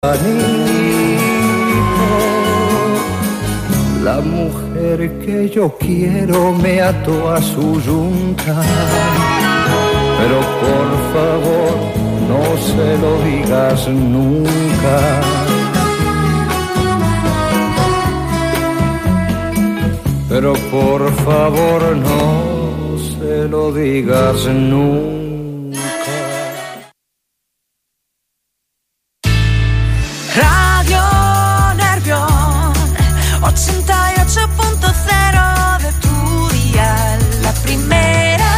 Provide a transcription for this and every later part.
La mujer que yo quiero me ató a su yunta, pero por favor no se lo digas nunca. Pero por favor no se lo digas nunca. Radio Nervión 88.0 de tu dial, la primera.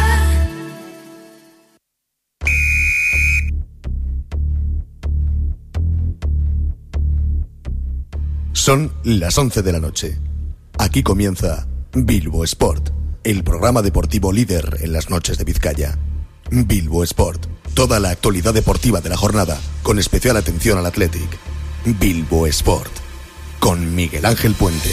Son las 11 de la noche. Aquí comienza Bilbo Sport, el programa deportivo líder en las noches de Vizcaya. Bilbo Sport, toda la actualidad deportiva de la jornada, con especial atención al Athletic. Bilbo Sport, con Miguel Ángel Puente.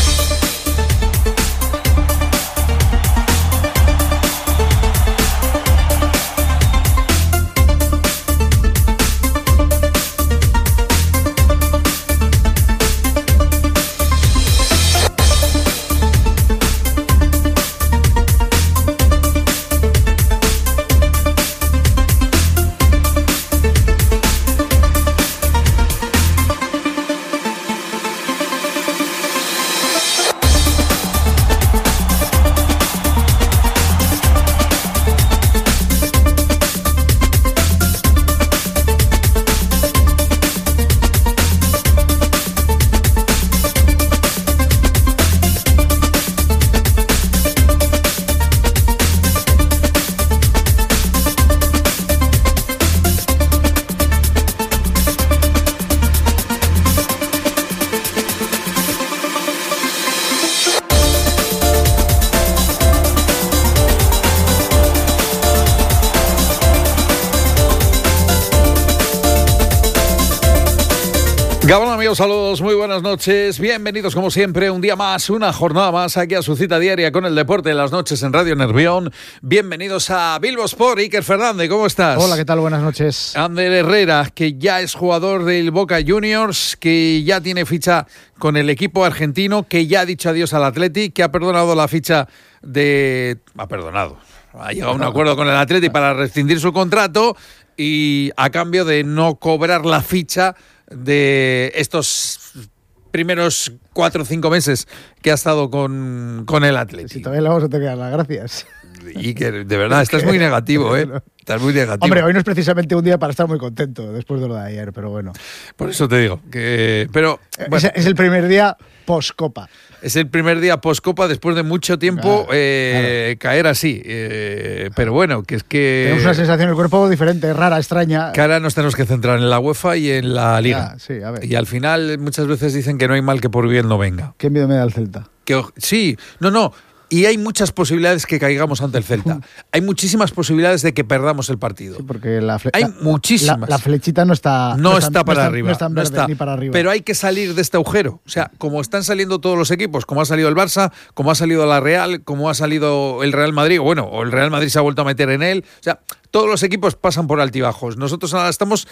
Gabón, amigos, saludos, muy buenas noches, bienvenidos como siempre, un día más, una jornada más aquí a su cita diaria con el deporte de las noches en Radio Nervión. Bienvenidos a Bilbo Sport. Iker Fernández, ¿cómo estás? Hola, ¿qué tal? Buenas noches. Ander Herrera, que ya es jugador del Boca Juniors, que ya tiene ficha con el equipo argentino, que ya ha dicho adiós al Athletic, que ha perdonado la ficha de... Ha llegado a un acuerdo con el Athletic para rescindir su contrato y a cambio de no cobrar la ficha de estos primeros 4 o 5 meses que ha estado con el Athletic. Si todavía le vamos a tener que dar las gracias. Y que de verdad estás muy negativo, ¿eh? Estás muy negativo. Hombre, hoy no es precisamente un día para estar muy contento después de lo de ayer, pero bueno. Por eso te digo que... Pero, bueno, es el primer día post-Copa. Es el primer día post-Copa después de mucho tiempo caer así. Pero bueno, que es que... Tenemos una sensación en el cuerpo diferente, rara, extraña. Que ahora nos tenemos que centrar en la UEFA y en la Liga. Sí, a ver. Y al final muchas veces dicen que no hay mal que por bien no venga. ¿Qué miedo me da el Celta? Sí, no. Y hay muchas posibilidades que caigamos ante el Celta. Hay muchísimas posibilidades de que perdamos el partido. Sí, porque hay muchísimas. La flechita no está para arriba. No está en verde ni para arriba. Pero hay que salir de este agujero. O sea, como están saliendo todos los equipos, como ha salido el Barça, como ha salido la Real, como ha salido el Real Madrid, o el Real Madrid se ha vuelto a meter en él. O sea, todos los equipos pasan por altibajos. Nosotros ahora estamos...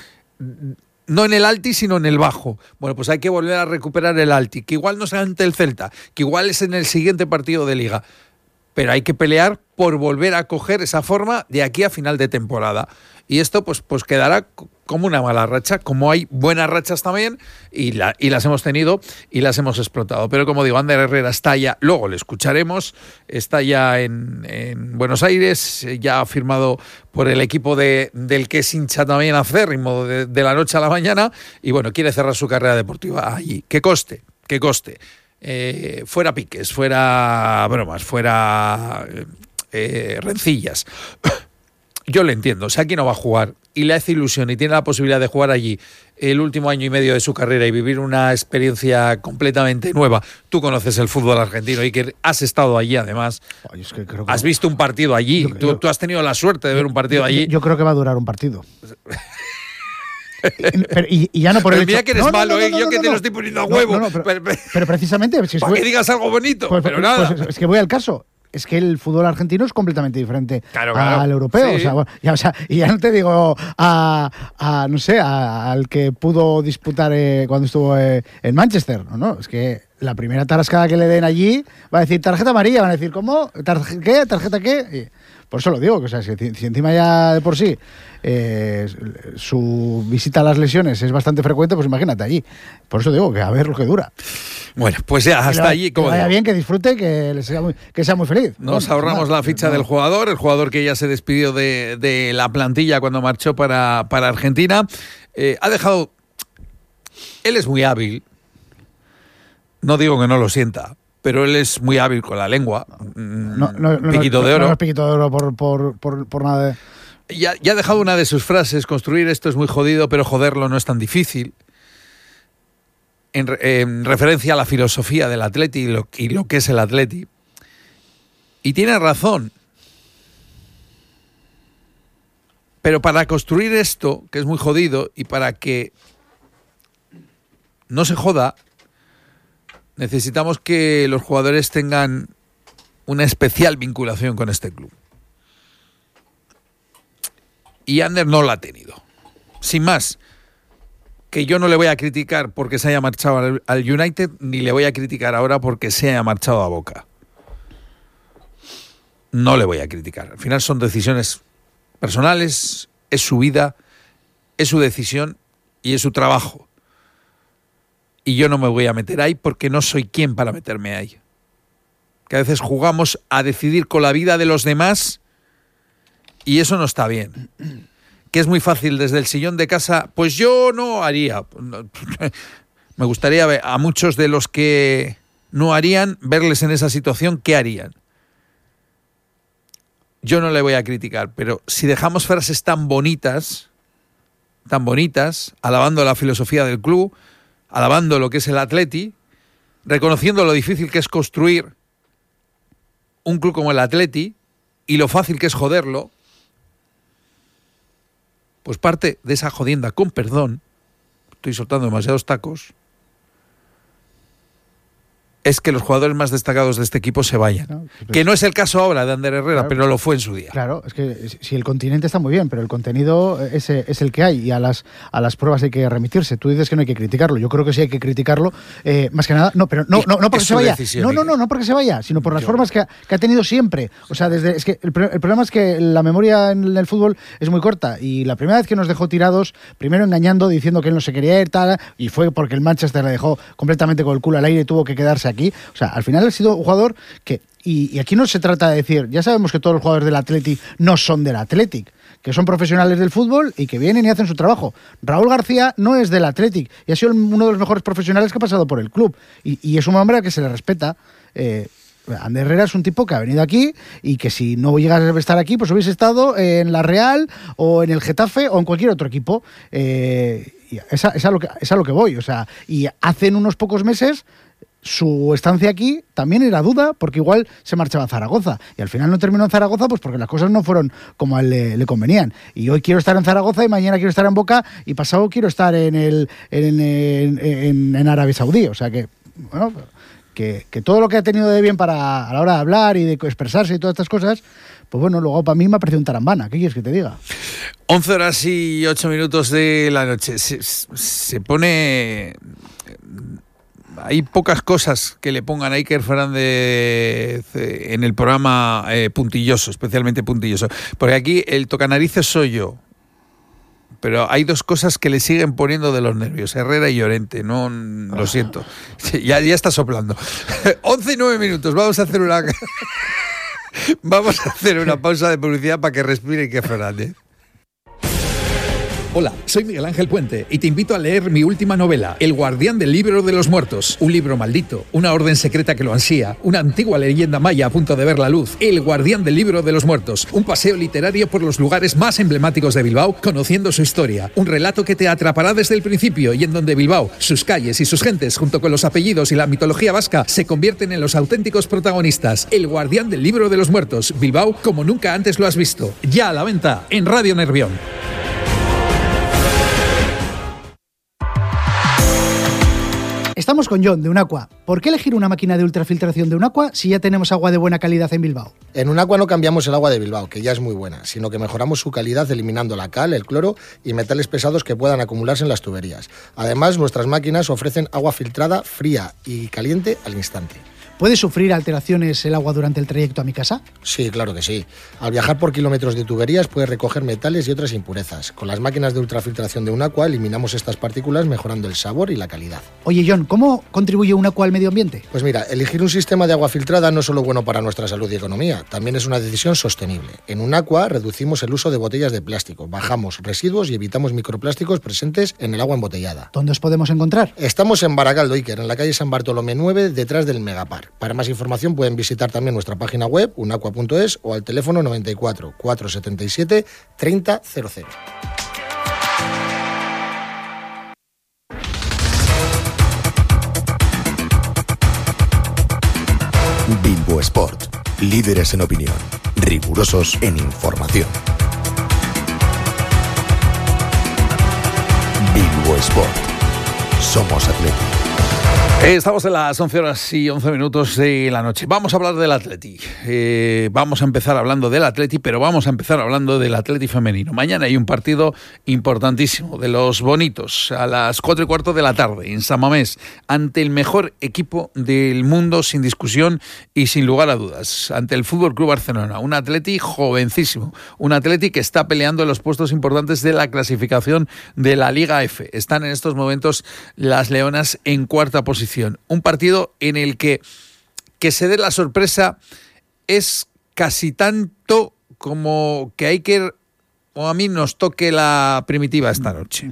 no en el alti, sino en el bajo. Bueno, pues hay que volver a recuperar el alti, que igual no sea ante el Celta, que igual es en el siguiente partido de Liga. Pero hay que pelear por volver a coger esa forma de aquí a final de temporada. Y esto pues quedará como una mala racha, como hay buenas rachas también, y las hemos tenido y las hemos explotado. Pero como digo, Ander Herrera está ya, luego le escucharemos, está ya en Buenos Aires, ya ha firmado por el equipo del que es hincha también acérrimo de la noche a la mañana, y bueno, quiere cerrar su carrera deportiva allí. Que coste. Fuera piques, fuera bromas, fuera rencillas. Yo le entiendo, o sea, aquí no va a jugar y le hace ilusión y tiene la posibilidad de jugar allí el último año y medio de su carrera y vivir una experiencia completamente nueva. Tú conoces el fútbol argentino y que has estado allí además. Ay, es que creo que has visto un partido allí. Tú has tenido la suerte de ver un partido allí. Yo creo que va a durar un partido. Y ya no por el mira hecho... que eres malo, yo que te lo estoy poniendo a huevo. Pero precisamente... Para que digas algo bonito, pero nada. Pues es que voy al caso. es que el fútbol argentino es completamente diferente Claro. al europeo. Sí. Y ya no te digo no sé, al que pudo disputar cuando estuvo en Manchester. No, es que la primera tarascada que le den allí va a decir tarjeta amarilla, van a decir ¿cómo? ¿Qué? ¿Tarjeta qué? Por eso lo digo, que o sea, si encima ya de por sí su visita a las lesiones es bastante frecuente, pues imagínate allí. Por eso digo que a ver lo que dura. Bueno, pues ya, hasta allí. Que vaya bien, que disfrute, que sea muy feliz. Nos ahorramos la ficha del jugador, el jugador que ya se despidió de la plantilla cuando marchó para Argentina. Ha dejado... Él es muy hábil. No digo que no lo sienta, pero él es muy hábil con la lengua. Piquito de oro. No es piquito de oro por nada. Ya ha dejado una de sus frases: construir esto es muy jodido, pero joderlo no es tan difícil. En referencia a la filosofía del Atleti y lo que es el Atleti. Y tiene razón. Pero para construir esto, que es muy jodido, y para que no se joda, necesitamos que los jugadores tengan una especial vinculación con este club. Y Ander no la ha tenido. Sin más, que yo no le voy a criticar porque se haya marchado al United, ni le voy a criticar ahora porque se haya marchado a Boca. No le voy a criticar. Al final son decisiones personales, es su vida, es su decisión y es su trabajo. Y yo no me voy a meter ahí porque no soy quien para meterme ahí. Que a veces jugamos a decidir con la vida de los demás y eso no está bien. Que es muy fácil desde el sillón de casa, pues yo no haría. Me gustaría ver a muchos de los que no harían, verles en esa situación, ¿qué harían? Yo no le voy a criticar, pero si dejamos frases tan bonitas, alabando la filosofía del club, alabando lo que es el Atleti, reconociendo lo difícil que es construir un club como el Atleti y lo fácil que es joderlo, pues parte de esa jodienda, con perdón, estoy soltando demasiados tacos, es que los jugadores más destacados de este equipo se vayan. No, que no es el caso ahora de Ander Herrera, claro, pero lo fue en su día. Claro, es que si el continente está muy bien, pero el contenido es el que hay y a las pruebas hay que remitirse. Tú dices que no hay que criticarlo. Yo creo que sí hay que criticarlo. Más que nada, no porque se vaya. No porque se vaya, sino por las formas que ha tenido siempre. O sea, es que el problema es que la memoria en el fútbol es muy corta y la primera vez que nos dejó tirados, primero engañando, diciendo que él no se quería ir, tal, y fue porque el Manchester le dejó completamente con el culo al aire y tuvo que quedarse aquí. O sea, al final ha sido un jugador que... Y aquí no se trata de decir, ya sabemos que todos los jugadores del Athletic no son del Athletic, que son profesionales del fútbol y que vienen y hacen su trabajo. Raúl García no es del Athletic y ha sido uno de los mejores profesionales que ha pasado por el club. Y es un hombre al que se le respeta. Ander Herrera es un tipo que ha venido aquí y que si no llegas a estar aquí, pues hubiese estado en la Real o en el Getafe o en cualquier otro equipo. Es a lo que voy. O sea, y hace unos pocos meses su estancia aquí también era duda porque igual se marchaba a Zaragoza y al final no terminó en Zaragoza pues porque las cosas no fueron como a él le convenían y hoy quiero estar en Zaragoza y mañana quiero estar en Boca y pasado quiero estar en Arabia Saudí, o sea que bueno, que todo lo que ha tenido de bien a la hora de hablar y de expresarse y todas estas cosas, pues bueno, luego para mí me ha parecido un tarambana. ¿Qué quieres que te diga? 11:08 de la noche. Se pone... Hay pocas cosas que le pongan a Iker Fernández en el programa puntilloso, especialmente puntilloso. Porque aquí el tocanarices soy yo. Pero hay dos cosas que le siguen poniendo de los nervios, Herrera y Llorente. No, lo siento. Ya está soplando. 11:09. Vamos a hacer una pausa de publicidad para que respire Iker Fernández. Hola, soy Miguel Ángel Puente y te invito a leer mi última novela, El guardián del libro de los muertos. Un libro maldito, una orden secreta que lo ansía, una antigua leyenda maya a punto de ver la luz. El guardián del libro de los muertos. Un paseo literario por los lugares más emblemáticos de Bilbao, conociendo su historia. Un relato que te atrapará desde el principio y en donde Bilbao, sus calles y sus gentes, junto con los apellidos y la mitología vasca, se convierten en los auténticos protagonistas. El guardián del libro de los muertos. Bilbao como nunca antes lo has visto. Ya a la venta en Radio Nervión. Estamos con John, de Unaqua. ¿Por qué elegir una máquina de ultrafiltración de Unaqua si ya tenemos agua de buena calidad en Bilbao? En Unaqua no cambiamos el agua de Bilbao, que ya es muy buena, sino que mejoramos su calidad eliminando la cal, el cloro y metales pesados que puedan acumularse en las tuberías. Además, nuestras máquinas ofrecen agua filtrada, fría y caliente al instante. ¿Puede sufrir alteraciones el agua durante el trayecto a mi casa? Sí, claro que sí. Al viajar por kilómetros de tuberías puede recoger metales y otras impurezas. Con las máquinas de ultrafiltración de Unaqua eliminamos estas partículas mejorando el sabor y la calidad. Oye, John, ¿cómo contribuye Unaqua al medio ambiente? Pues mira, elegir un sistema de agua filtrada no es solo bueno para nuestra salud y economía, también es una decisión sostenible. En Unaqua reducimos el uso de botellas de plástico, bajamos residuos y evitamos microplásticos presentes en el agua embotellada. ¿Dónde os podemos encontrar? Estamos en Barakaldo, Iker, en la calle San Bartolomé 9, detrás del Megapar. Para más información pueden visitar también nuestra página web, unaqua.es, o al teléfono 94 477 3000. Bilbo Sport. Líderes en opinión. Rigurosos en información. Bilbo Sport. Somos Atleti. Estamos en las 11:11 de la noche. Vamos a hablar del Atleti. Vamos a empezar hablando del Atleti, pero vamos a empezar hablando del Atleti femenino. Mañana hay un partido importantísimo, de los bonitos, a las 4:15 de la tarde, en San Mamés, ante el mejor equipo del mundo, sin discusión y sin lugar a dudas, ante el Fútbol Club Barcelona. Un Atleti jovencísimo, un Atleti que está peleando en los puestos importantes de la clasificación de la Liga F. Están en estos momentos las Leonas en cuarta posición. Un partido en el que se dé la sorpresa es casi tanto como que hay que, o a mí nos toque la primitiva esta noche.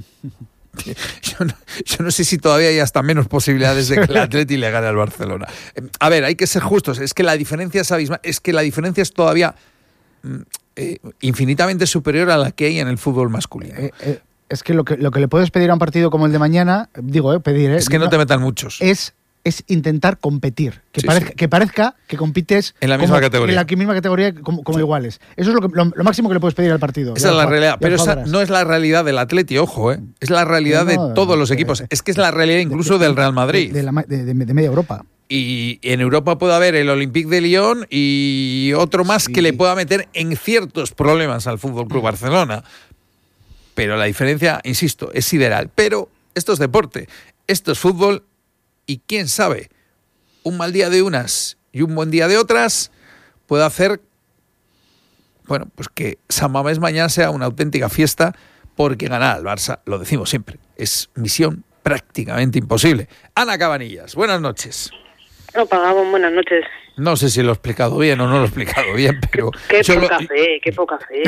Yo no sé si todavía hay hasta menos posibilidades de que el Atleti le gane al Barcelona. A ver, hay que ser justos, es que la diferencia es abismal, es que la diferencia es todavía infinitamente superior a la que hay en el fútbol masculino. Es que lo que le puedes pedir a un partido como el de mañana, pedir... Es que no te metan muchos. Es intentar competir, que parezca que compites en la misma categoría. En la misma categoría como iguales. Eso es lo máximo que le puedes pedir al partido. Esa es la realidad, pero esa no es la realidad del Atleti, ojo, es la realidad de todos los equipos. Es que es la realidad incluso del Real Madrid. De media Europa. Y en Europa puede haber el Olympique de Lyon y otro más que le pueda meter en ciertos problemas al Fútbol Club Barcelona. Pero la diferencia, insisto, es sideral. Pero esto es deporte, esto es fútbol y quién sabe, un mal día de unas y un buen día de otras puede hacer, bueno, pues que San Mamés mañana sea una auténtica fiesta, porque ganar al Barça, lo decimos siempre, es misión prácticamente imposible. Ana Cabanillas, buenas noches. No pagamos, buenas noches. No sé si lo he explicado bien o no lo he explicado bien, pero... Qué poca fe.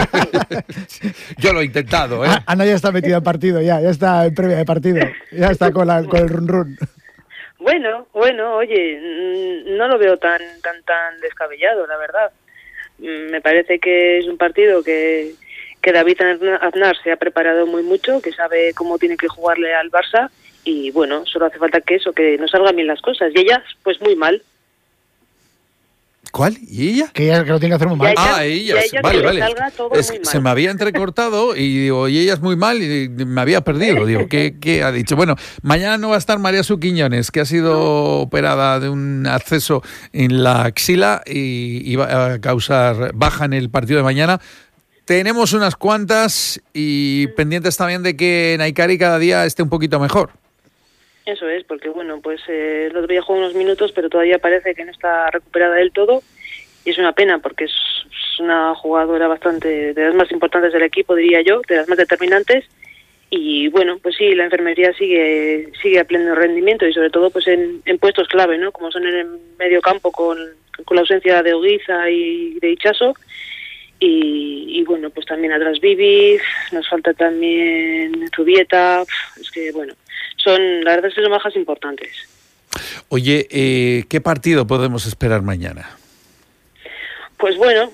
Yo lo he intentado, ¿eh? Ana ya está metida en partido, ya está en previa de partido, ya está con el run. Bueno, oye, no lo veo tan descabellado, la verdad. Me parece que es un partido que David Aznar se ha preparado muy mucho, que sabe cómo tiene que jugarle al Barça, y bueno, solo hace falta que nos salgan bien las cosas. Y ellas, pues muy mal. ¿Cuál? ¿Y ella? Que ella lo tiene que hacer muy mal. Ellas. Vale. Se me había entrecortado y digo, y ella es muy mal, y me había perdido. Digo, ¿qué ha dicho? Bueno, mañana no va a estar María Suquiñones, que ha sido operada de un acceso en la axila y va a causar baja en el partido de mañana. Tenemos unas cuantas y pendientes también de que Naikari cada día esté un poquito mejor. Eso es, porque bueno, pues el otro día jugó unos minutos, pero todavía parece que no está recuperada del todo, y es una pena porque es una jugadora bastante de las más importantes del equipo, diría yo, de las más determinantes, y bueno, pues sí, la enfermería sigue a pleno rendimiento, y sobre todo pues en puestos clave, ¿no? Como son en el medio campo con la ausencia de Oguiza y de Itxaso, y bueno, pues también atrás Bibi, nos falta también Zubieta, es que bueno, la verdad es que son bajas importantes. Oye, ¿qué partido podemos esperar mañana? Pues bueno,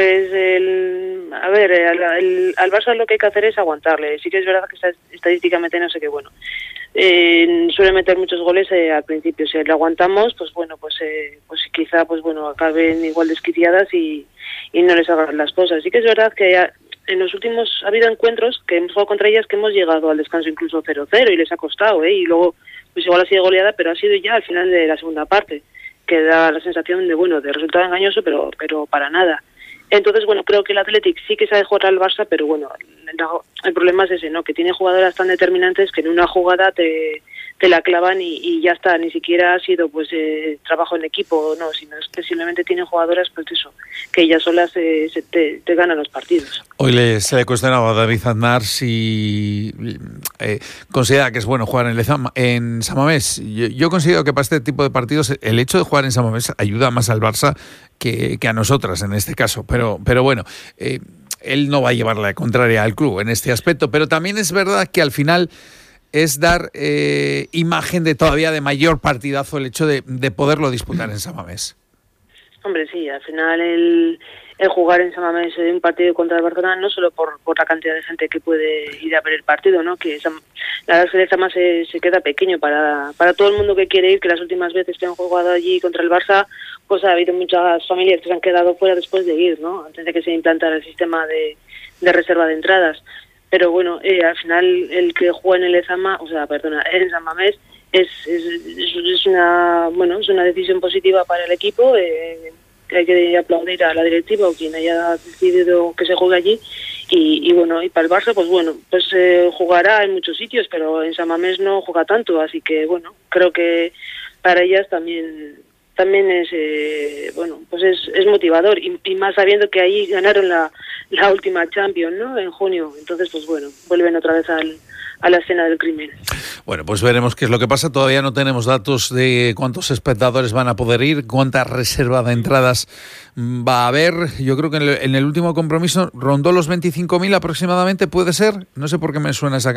al Barça lo que hay que hacer es aguantarle. Sí que es verdad que estadísticamente no sé qué, bueno, suele meter muchos goles al principio. Si le aguantamos, pues bueno, pues quizá pues bueno acaben igual desquiciadas y no les hagan las cosas. Sí que es verdad que en los últimos ha habido encuentros que hemos jugado contra ellas que hemos llegado al descanso incluso 0-0 y les ha costado, y luego pues igual ha sido goleada, pero ha sido ya al final de la segunda parte, que da la sensación de, bueno, de resultado engañoso, pero para nada. Entonces, bueno, creo que el Athletic sí que sabe jugar al Barça, pero bueno, el problema es ese, ¿no? Que tiene jugadoras tan determinantes que en una jugada te la clavan y ya está, ni siquiera ha sido pues trabajo en equipo, no, sino es que simplemente tienen jugadoras, pues eso, que ellas solas te ganan los partidos. Hoy se le cuestionaba a David Aznar si considera que es bueno jugar en San Mamés. Yo considero que para este tipo de partidos el hecho de jugar en San Mamés ayuda más al Barça que a nosotras en este caso, pero bueno, él no va a llevar la contraria al club en este aspecto, pero también es verdad que al final es dar imagen de todavía de mayor partidazo el hecho de poderlo disputar en San Mamés. Hombre, sí, al final el jugar en San Mamés un partido contra el Barcelona, no solo por la cantidad de gente que puede ir a ver el partido, ¿no? Que la verdad es que el San Mamés se queda pequeño para todo el mundo que quiere ir, que las últimas veces que han jugado allí contra el Barça, pues ha habido muchas familias que se han quedado fuera después de ir, ¿no? Antes de que se implantara el sistema de reserva de entradas. Pero bueno, al final el que juega en en San Mamés es una decisión positiva para el equipo, que hay que aplaudir a la directiva o quien haya decidido que se juegue allí y bueno, y para el Barça pues jugará en muchos sitios, pero en San Mamés no juega tanto, así que bueno, creo que para ellas también es es motivador y más sabiendo que ahí ganaron la última Champions, ¿no? En junio. Entonces pues bueno, vuelven otra vez a la escena del crimen. Bueno, pues veremos qué es lo que pasa. Todavía no tenemos datos de cuántos espectadores van a poder ir, cuánta reserva de entradas va a haber. Yo creo que en el último compromiso rondó los 25.000 aproximadamente, ¿puede ser? No sé por qué me suena esa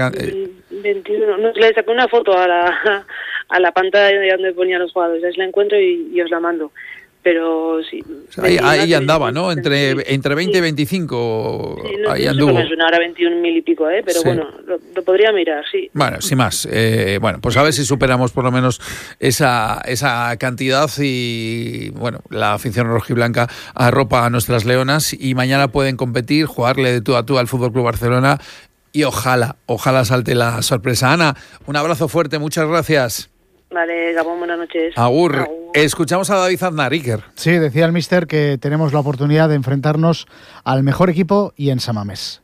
21. No, le saqué una foto a la pantalla de donde ponía los jugadores. Ahí la encuentro y os la mando. Pero sí. Ahí andaba, ¿no? Entre 20 y 25. Sí, no, ahí no anduvo. Sé me suena ahora 21.000 y pico, pero sí. Bueno, lo podría mirar, sí. Bueno, sin más. Bueno, pues a ver si superamos por lo menos esa cantidad y, bueno, la afición rojiblanca arropa a nuestras leonas y mañana pueden competir, jugarle de tú a tú al Fútbol Club Barcelona y ojalá salte la sorpresa. Ana, un abrazo fuerte, muchas gracias. Vale, Gabón, buenas noches. Agur. Escuchamos a David Aznar, Iker. Sí, decía el míster que tenemos la oportunidad de enfrentarnos al mejor equipo y en San Mamés.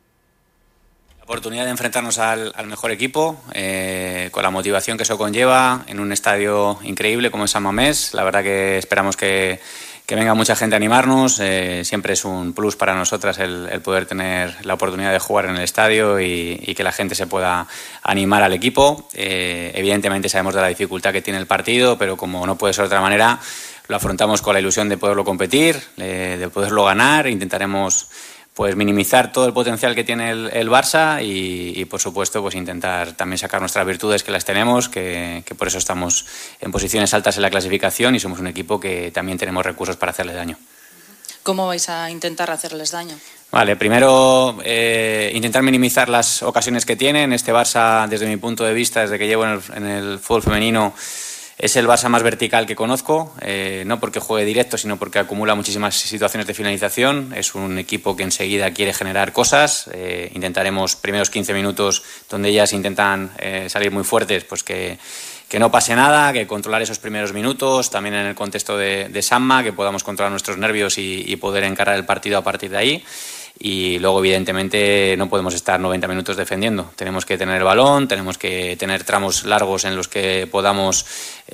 La oportunidad de enfrentarnos al mejor equipo, con la motivación que eso conlleva, en un estadio increíble como es San Mamés. La verdad que esperamos que venga mucha gente a animarnos. Siempre es un plus para nosotras el poder tener la oportunidad de jugar en el estadio y que la gente se pueda animar al equipo. Evidentemente sabemos de la dificultad que tiene el partido, pero como no puede ser de otra manera, lo afrontamos con la ilusión de poderlo competir, de poderlo ganar. Intentaremos pues minimizar todo el potencial que tiene el Barça y por supuesto pues intentar también sacar nuestras virtudes, que las tenemos, que por eso estamos en posiciones altas en la clasificación y somos un equipo que también tenemos recursos para hacerles daño. ¿Cómo vais a intentar hacerles daño? Vale, primero intentar minimizar las ocasiones que tienen. Este Barça, desde mi punto de vista, desde que llevo en el fútbol femenino, es el Barça más vertical que conozco, no porque juegue directo, sino porque acumula muchísimas situaciones de finalización. Es un equipo que enseguida quiere generar cosas. Intentaremos primeros 15 minutos donde ellas intentan salir muy fuertes, pues que no pase nada, que controlar esos primeros minutos, también en el contexto de Sanma, que podamos controlar nuestros nervios y poder encarar el partido a partir de ahí. Y luego, evidentemente, no podemos estar 90 minutos defendiendo. Tenemos que tener el balón, tenemos que tener tramos largos en los que podamos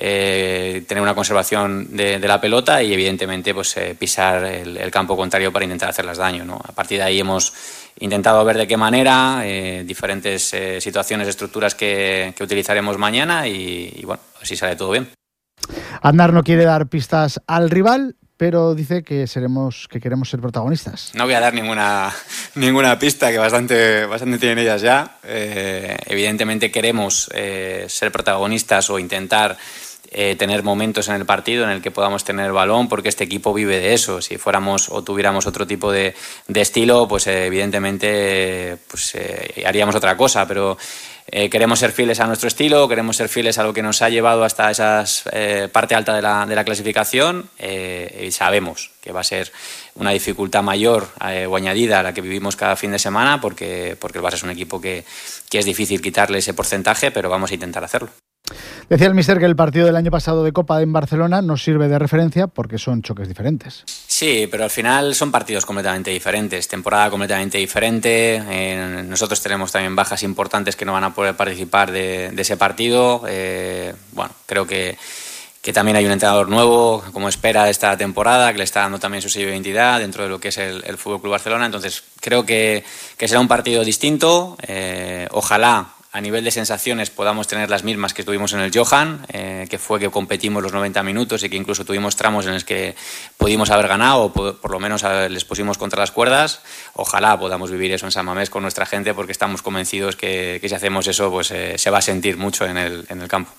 tener una conservación de la pelota y, evidentemente, pues pisar el campo contrario para intentar hacerles daño, ¿no? A partir de ahí hemos intentado ver de qué manera, diferentes situaciones, estructuras que utilizaremos mañana y bueno, así sale todo bien. Aznar no quiere dar pistas al rival, pero dice que queremos ser protagonistas. No voy a dar ninguna pista, que bastante tienen ellas ya. Evidentemente queremos ser protagonistas o intentar tener momentos en el partido en el que podamos tener el balón, porque este equipo vive de eso. Si fuéramos o tuviéramos otro tipo de estilo, pues evidentemente haríamos otra cosa, pero queremos ser fieles a nuestro estilo, queremos ser fieles a lo que nos ha llevado hasta esa parte alta de la clasificación, y sabemos que va a ser una dificultad mayor o añadida a la que vivimos cada fin de semana, porque el Barça es un equipo que es difícil quitarle ese porcentaje, pero vamos a intentar hacerlo. Decía el míster que el partido del año pasado de Copa en Barcelona nos sirve de referencia porque son choques diferentes. Sí, pero al final son partidos completamente diferentes, temporada completamente diferente. Nosotros tenemos también bajas importantes que no van a poder participar de ese partido. Bueno, creo que también hay un entrenador nuevo, como espera esta temporada, que le está dando también su sello de identidad dentro de lo que es el FC Barcelona. Entonces creo que será un partido distinto. Ojalá a nivel de sensaciones podamos tener las mismas que tuvimos en el Johan, que fue que competimos los 90 minutos y que incluso tuvimos tramos en los que pudimos haber ganado o por lo menos les pusimos contra las cuerdas. Ojalá podamos vivir eso en San Mamés con nuestra gente, porque estamos convencidos que si hacemos eso pues se va a sentir mucho en el campo.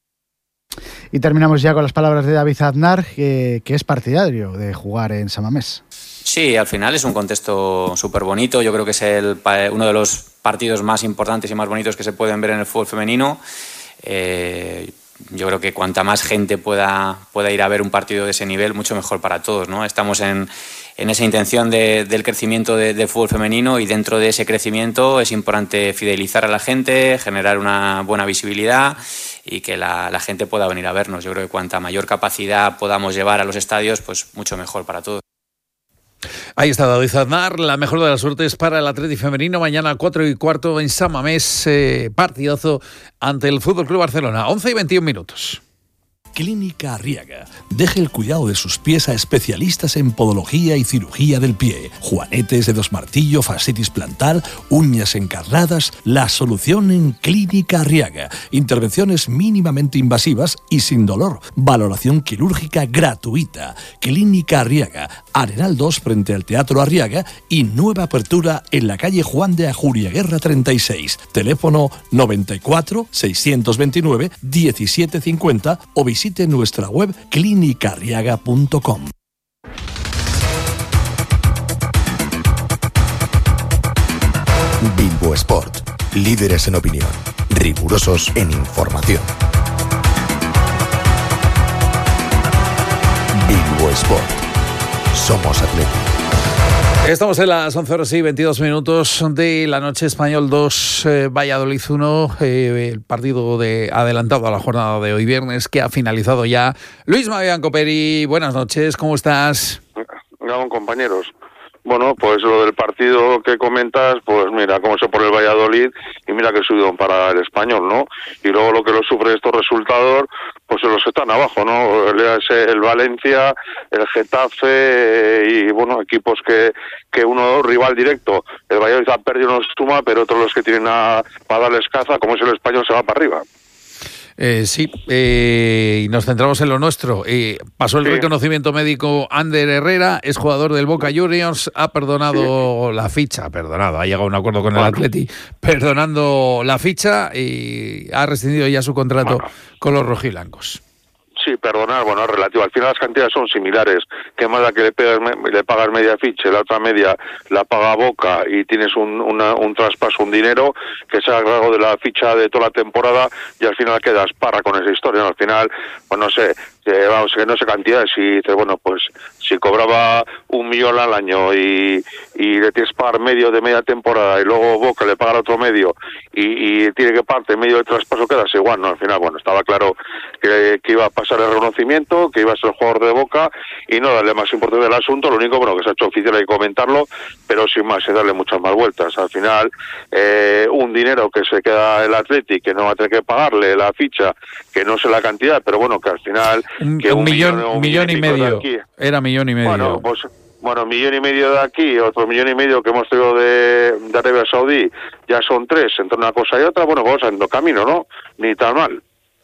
Y terminamos ya con las palabras de David Aznar, que es partidario de jugar en San Mamés. Sí, al final es un contexto súper bonito. Yo creo que es uno de los partidos más importantes y más bonitos que se pueden ver en el fútbol femenino. Yo creo que cuanta más gente pueda ir a ver un partido de ese nivel, mucho mejor para todos, ¿no? Estamos en esa intención del crecimiento del fútbol femenino, y dentro de ese crecimiento es importante fidelizar a la gente, generar una buena visibilidad y que la gente pueda venir a vernos. Yo creo que cuanta mayor capacidad podamos llevar a los estadios, pues mucho mejor para todos. Ahí está David Aznar. La mejor de las suertes para el Atleti femenino. Mañana 4:15 en San Mamés, partidazo ante el FC Barcelona. 11:21. Clínica Arriaga. Deje el cuidado de sus pies a especialistas en podología y cirugía del pie. Juanetes, dedos martillo, fascitis plantar, uñas encarnadas. La solución en Clínica Arriaga. Intervenciones mínimamente invasivas y sin dolor. Valoración quirúrgica gratuita. Clínica Arriaga. Arenal 2 frente al Teatro Arriaga y nueva apertura en la calle Juan de Ajuriaguerra 36. Teléfono 94 629 1750 o visite nuestra web clinicarriaga.com. Bilbo Sport, líderes en opinión, rigurosos en información. Bilbo Sport, somos Atleti. Estamos en las 11:22 de la noche. Español 2, Valladolid 1, el partido adelantado a la jornada de hoy viernes, que ha finalizado ya. Luis Bianco Peri, buenas noches, ¿cómo estás? Hola, compañeros. Bueno, pues lo del partido que comentas, pues mira cómo se pone el Valladolid y mira que subidón para el Español, ¿no? Y luego lo que lo sufre estos resultados, pues se los están abajo, ¿no? El Valencia, el Getafe y, bueno, equipos que uno rival directo, el Valladolid ha perdido, no suma, pero otros los que tienen para darles caza, como es el Español, se va para arriba. Sí, y nos centramos en lo nuestro. Pasó el reconocimiento médico Ander Herrera, es jugador del Boca Juniors, ha perdonado la ficha, ha llegado a un acuerdo con el Atleti, perdonando la ficha y ha rescindido ya su contrato con los rojiblancos. Sí, perdonar, bueno, es relativo. Al final las cantidades son similares. Que más da que le pagas media ficha, la otra media la paga Boca y tienes un traspaso, un dinero que se ha agarrado de la ficha de toda la temporada y al final quedas parra con esa historia, ¿no? Al final, pues no sé, vamos, que no sé cantidades, y dices, bueno, pues si cobraba 1 millón al año y le tienes que pagar medio de media temporada y luego Boca le paga el otro medio y tiene que parte medio de traspaso, quedas igual, ¿no? Al final, bueno, estaba claro que iba a pasar el reconocimiento, que iba a ser jugador de Boca y no darle más importancia al asunto. Lo único, bueno, que se ha hecho oficial, hay que comentarlo, pero sin más, sin darle muchas más vueltas. Al final, un dinero que se queda el Atleti, que no va a tener que pagarle la ficha, que no sé la cantidad, pero bueno, que al final... un millón y medio. Era 1,5 millones. Bueno, pues... Bueno, 1,5 millones de aquí, otro 1,5 millones que hemos tenido de Arabia Saudí, ya son 3, entre una cosa y otra, bueno, vamos en camino, ¿no? Ni tan mal.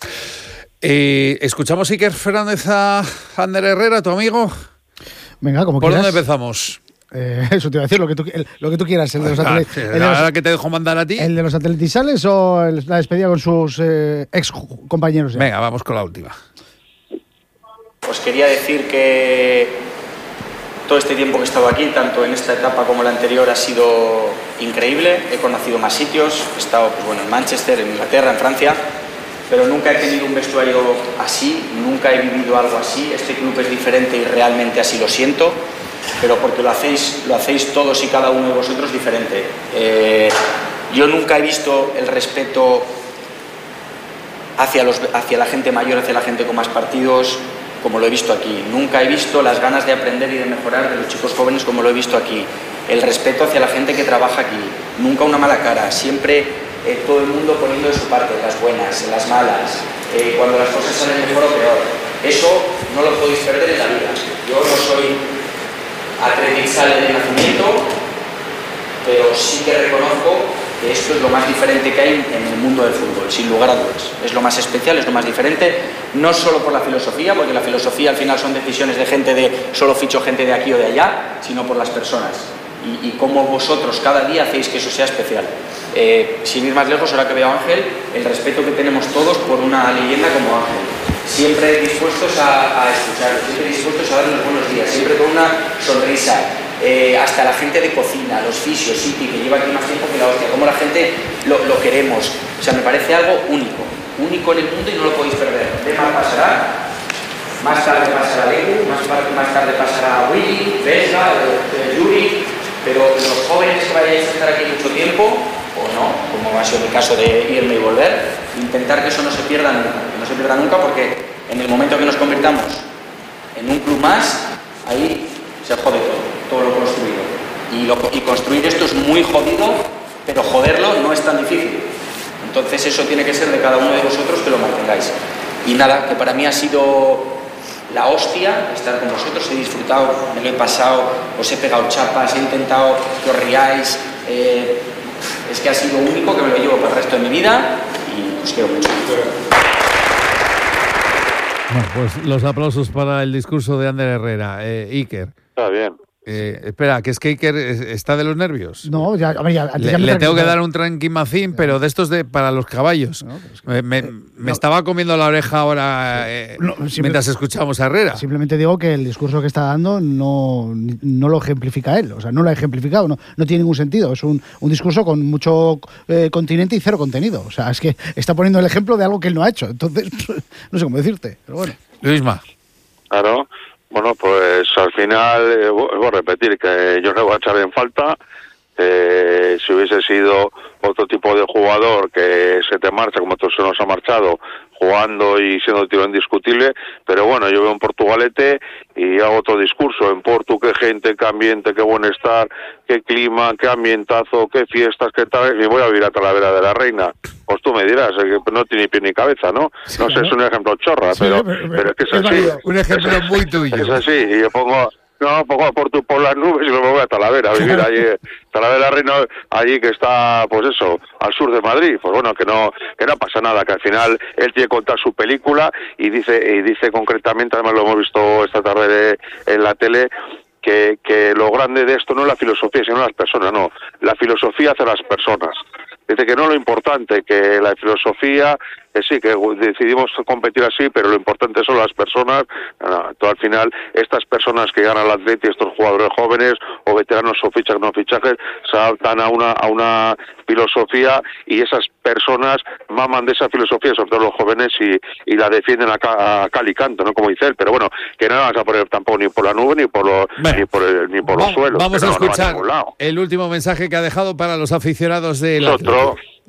¿Escuchamos Iker Fernández a Ander Herrera, tu amigo? Venga, como quieras. ¿Por dónde empezamos? Eso te iba a decir, lo que tú quieras. El de los ¿Ahora que te dejo mandar a ti? ¿El de los atletisales o la despedida con sus ex compañeros? Venga, vamos con la última. Os quería decir que todo este tiempo que he estado aquí, tanto en esta etapa como la anterior, ha sido increíble. He conocido más sitios, he estado en Manchester, en Inglaterra, en Francia, pero nunca he tenido un vestuario así, nunca he vivido algo así. Este club es diferente y realmente así lo siento, pero porque lo hacéis todos y cada uno de vosotros diferente. Yo nunca he visto el respeto hacia la gente mayor, hacia la gente con más partidos, como lo he visto aquí. Nunca he visto las ganas de aprender y de mejorar de los chicos jóvenes como lo he visto aquí. El respeto hacia la gente que trabaja aquí. Nunca una mala cara. Siempre todo el mundo poniendo de su parte, en las buenas, en las malas, cuando las cosas salen mejor o peor. Eso no lo podéis perder en la vida. Yo no soy Athletic Sale de nacimiento, pero sí que reconozco que esto es lo más diferente que hay en el mundo del fútbol, sin lugar a dudas. Es lo más especial, es lo más diferente, no solo por la filosofía, porque la filosofía al final son decisiones de gente de solo ficho gente de aquí o de allá, sino por las personas. Y cómo vosotros cada día hacéis que eso sea especial. Sin ir más lejos, ahora que veo a Ángel, el respeto que tenemos todos por una leyenda como Ángel. Siempre dispuestos a escuchar, siempre dispuestos a dar los buenos días, siempre con una sonrisa. Hasta la gente de cocina, los fisios, City, que lleva aquí más tiempo que la hostia, cómo la gente lo queremos. O sea, me parece algo único en el mundo y no lo podéis perder. Dema pasará, más tarde pasará Legu, más tarde pasará Willy, Vesga, Yuri, pero los jóvenes que vayáis a estar aquí mucho tiempo, o no, como ha sido mi caso de irme y volver, intentar que eso no se pierda nunca, porque en el momento que nos convirtamos en un club más, ahí se jode todo lo construido. Y construir esto es muy jodido, pero joderlo no es tan difícil. Entonces eso tiene que ser de cada uno de vosotros que lo mantengáis. Y nada, que para mí ha sido la hostia estar con vosotros, he disfrutado, me lo he pasado, os he pegado chapas, he intentado que os riáis. Es que ha sido único, que me lo llevo para el resto de mi vida y os quiero mucho. Bueno, pues los aplausos para el discurso de Ander Herrera. Iker. Está bien. Espera, que es que Iker está de los nervios. No, ya le tengo que dar un tranquimacín, pero de estos para los caballos. No, me estaba comiendo la oreja ahora mientras escuchamos a Herrera. Simplemente digo que el discurso que está dando no lo ejemplifica él. O sea, no lo ha ejemplificado, no tiene ningún sentido. Es un discurso con mucho continente y cero contenido. O sea, es que está poniendo el ejemplo de algo que él no ha hecho. Entonces, no sé cómo decirte, pero bueno. Luisma. Claro. Bueno, pues al final, voy a repetir que yo le voy a echar en falta. Si hubiese sido otro tipo de jugador que se te marcha, como se nos ha marchado, jugando y siendo tiro indiscutible, pero bueno, yo veo un Portugalete y hago otro discurso. En Portu, qué gente, qué ambiente, qué buen estar, qué clima, qué ambientazo, qué fiestas, qué tal, y voy a vivir a Talavera de la Reina. Pues tú me dirás, que no tiene pie ni cabeza, ¿no? Sí, no sé, es un ejemplo chorra, sí, pero es que es así. Un ejemplo muy tuyo. Es así, y yo pongo a Portu por las nubes y luego voy a Talavera a vivir allí, Talavera Reino, allí que está, pues eso, al sur de Madrid. Pues bueno, que no pasa nada, que al final él tiene que contar su película y dice concretamente, además lo hemos visto esta tarde en la tele, que lo grande de esto no es la filosofía, sino las personas, no. La filosofía hace las personas. Dice que no lo importante, que la filosofía, que sí, que decidimos competir así, pero lo importante son las personas. Al final, estas personas que ganan al Atleti, estos jugadores jóvenes o veteranos o fichajes no fichajes, se adaptan a una filosofía y esas personas maman de esa filosofía, sobre todo los jóvenes, y la defienden a cal y canto, ¿no? Como dice él. Pero bueno, que no vamos a poner tampoco ni por la nube ni por los suelos. Vamos a escuchar el último mensaje que ha dejado para los aficionados del Atleti.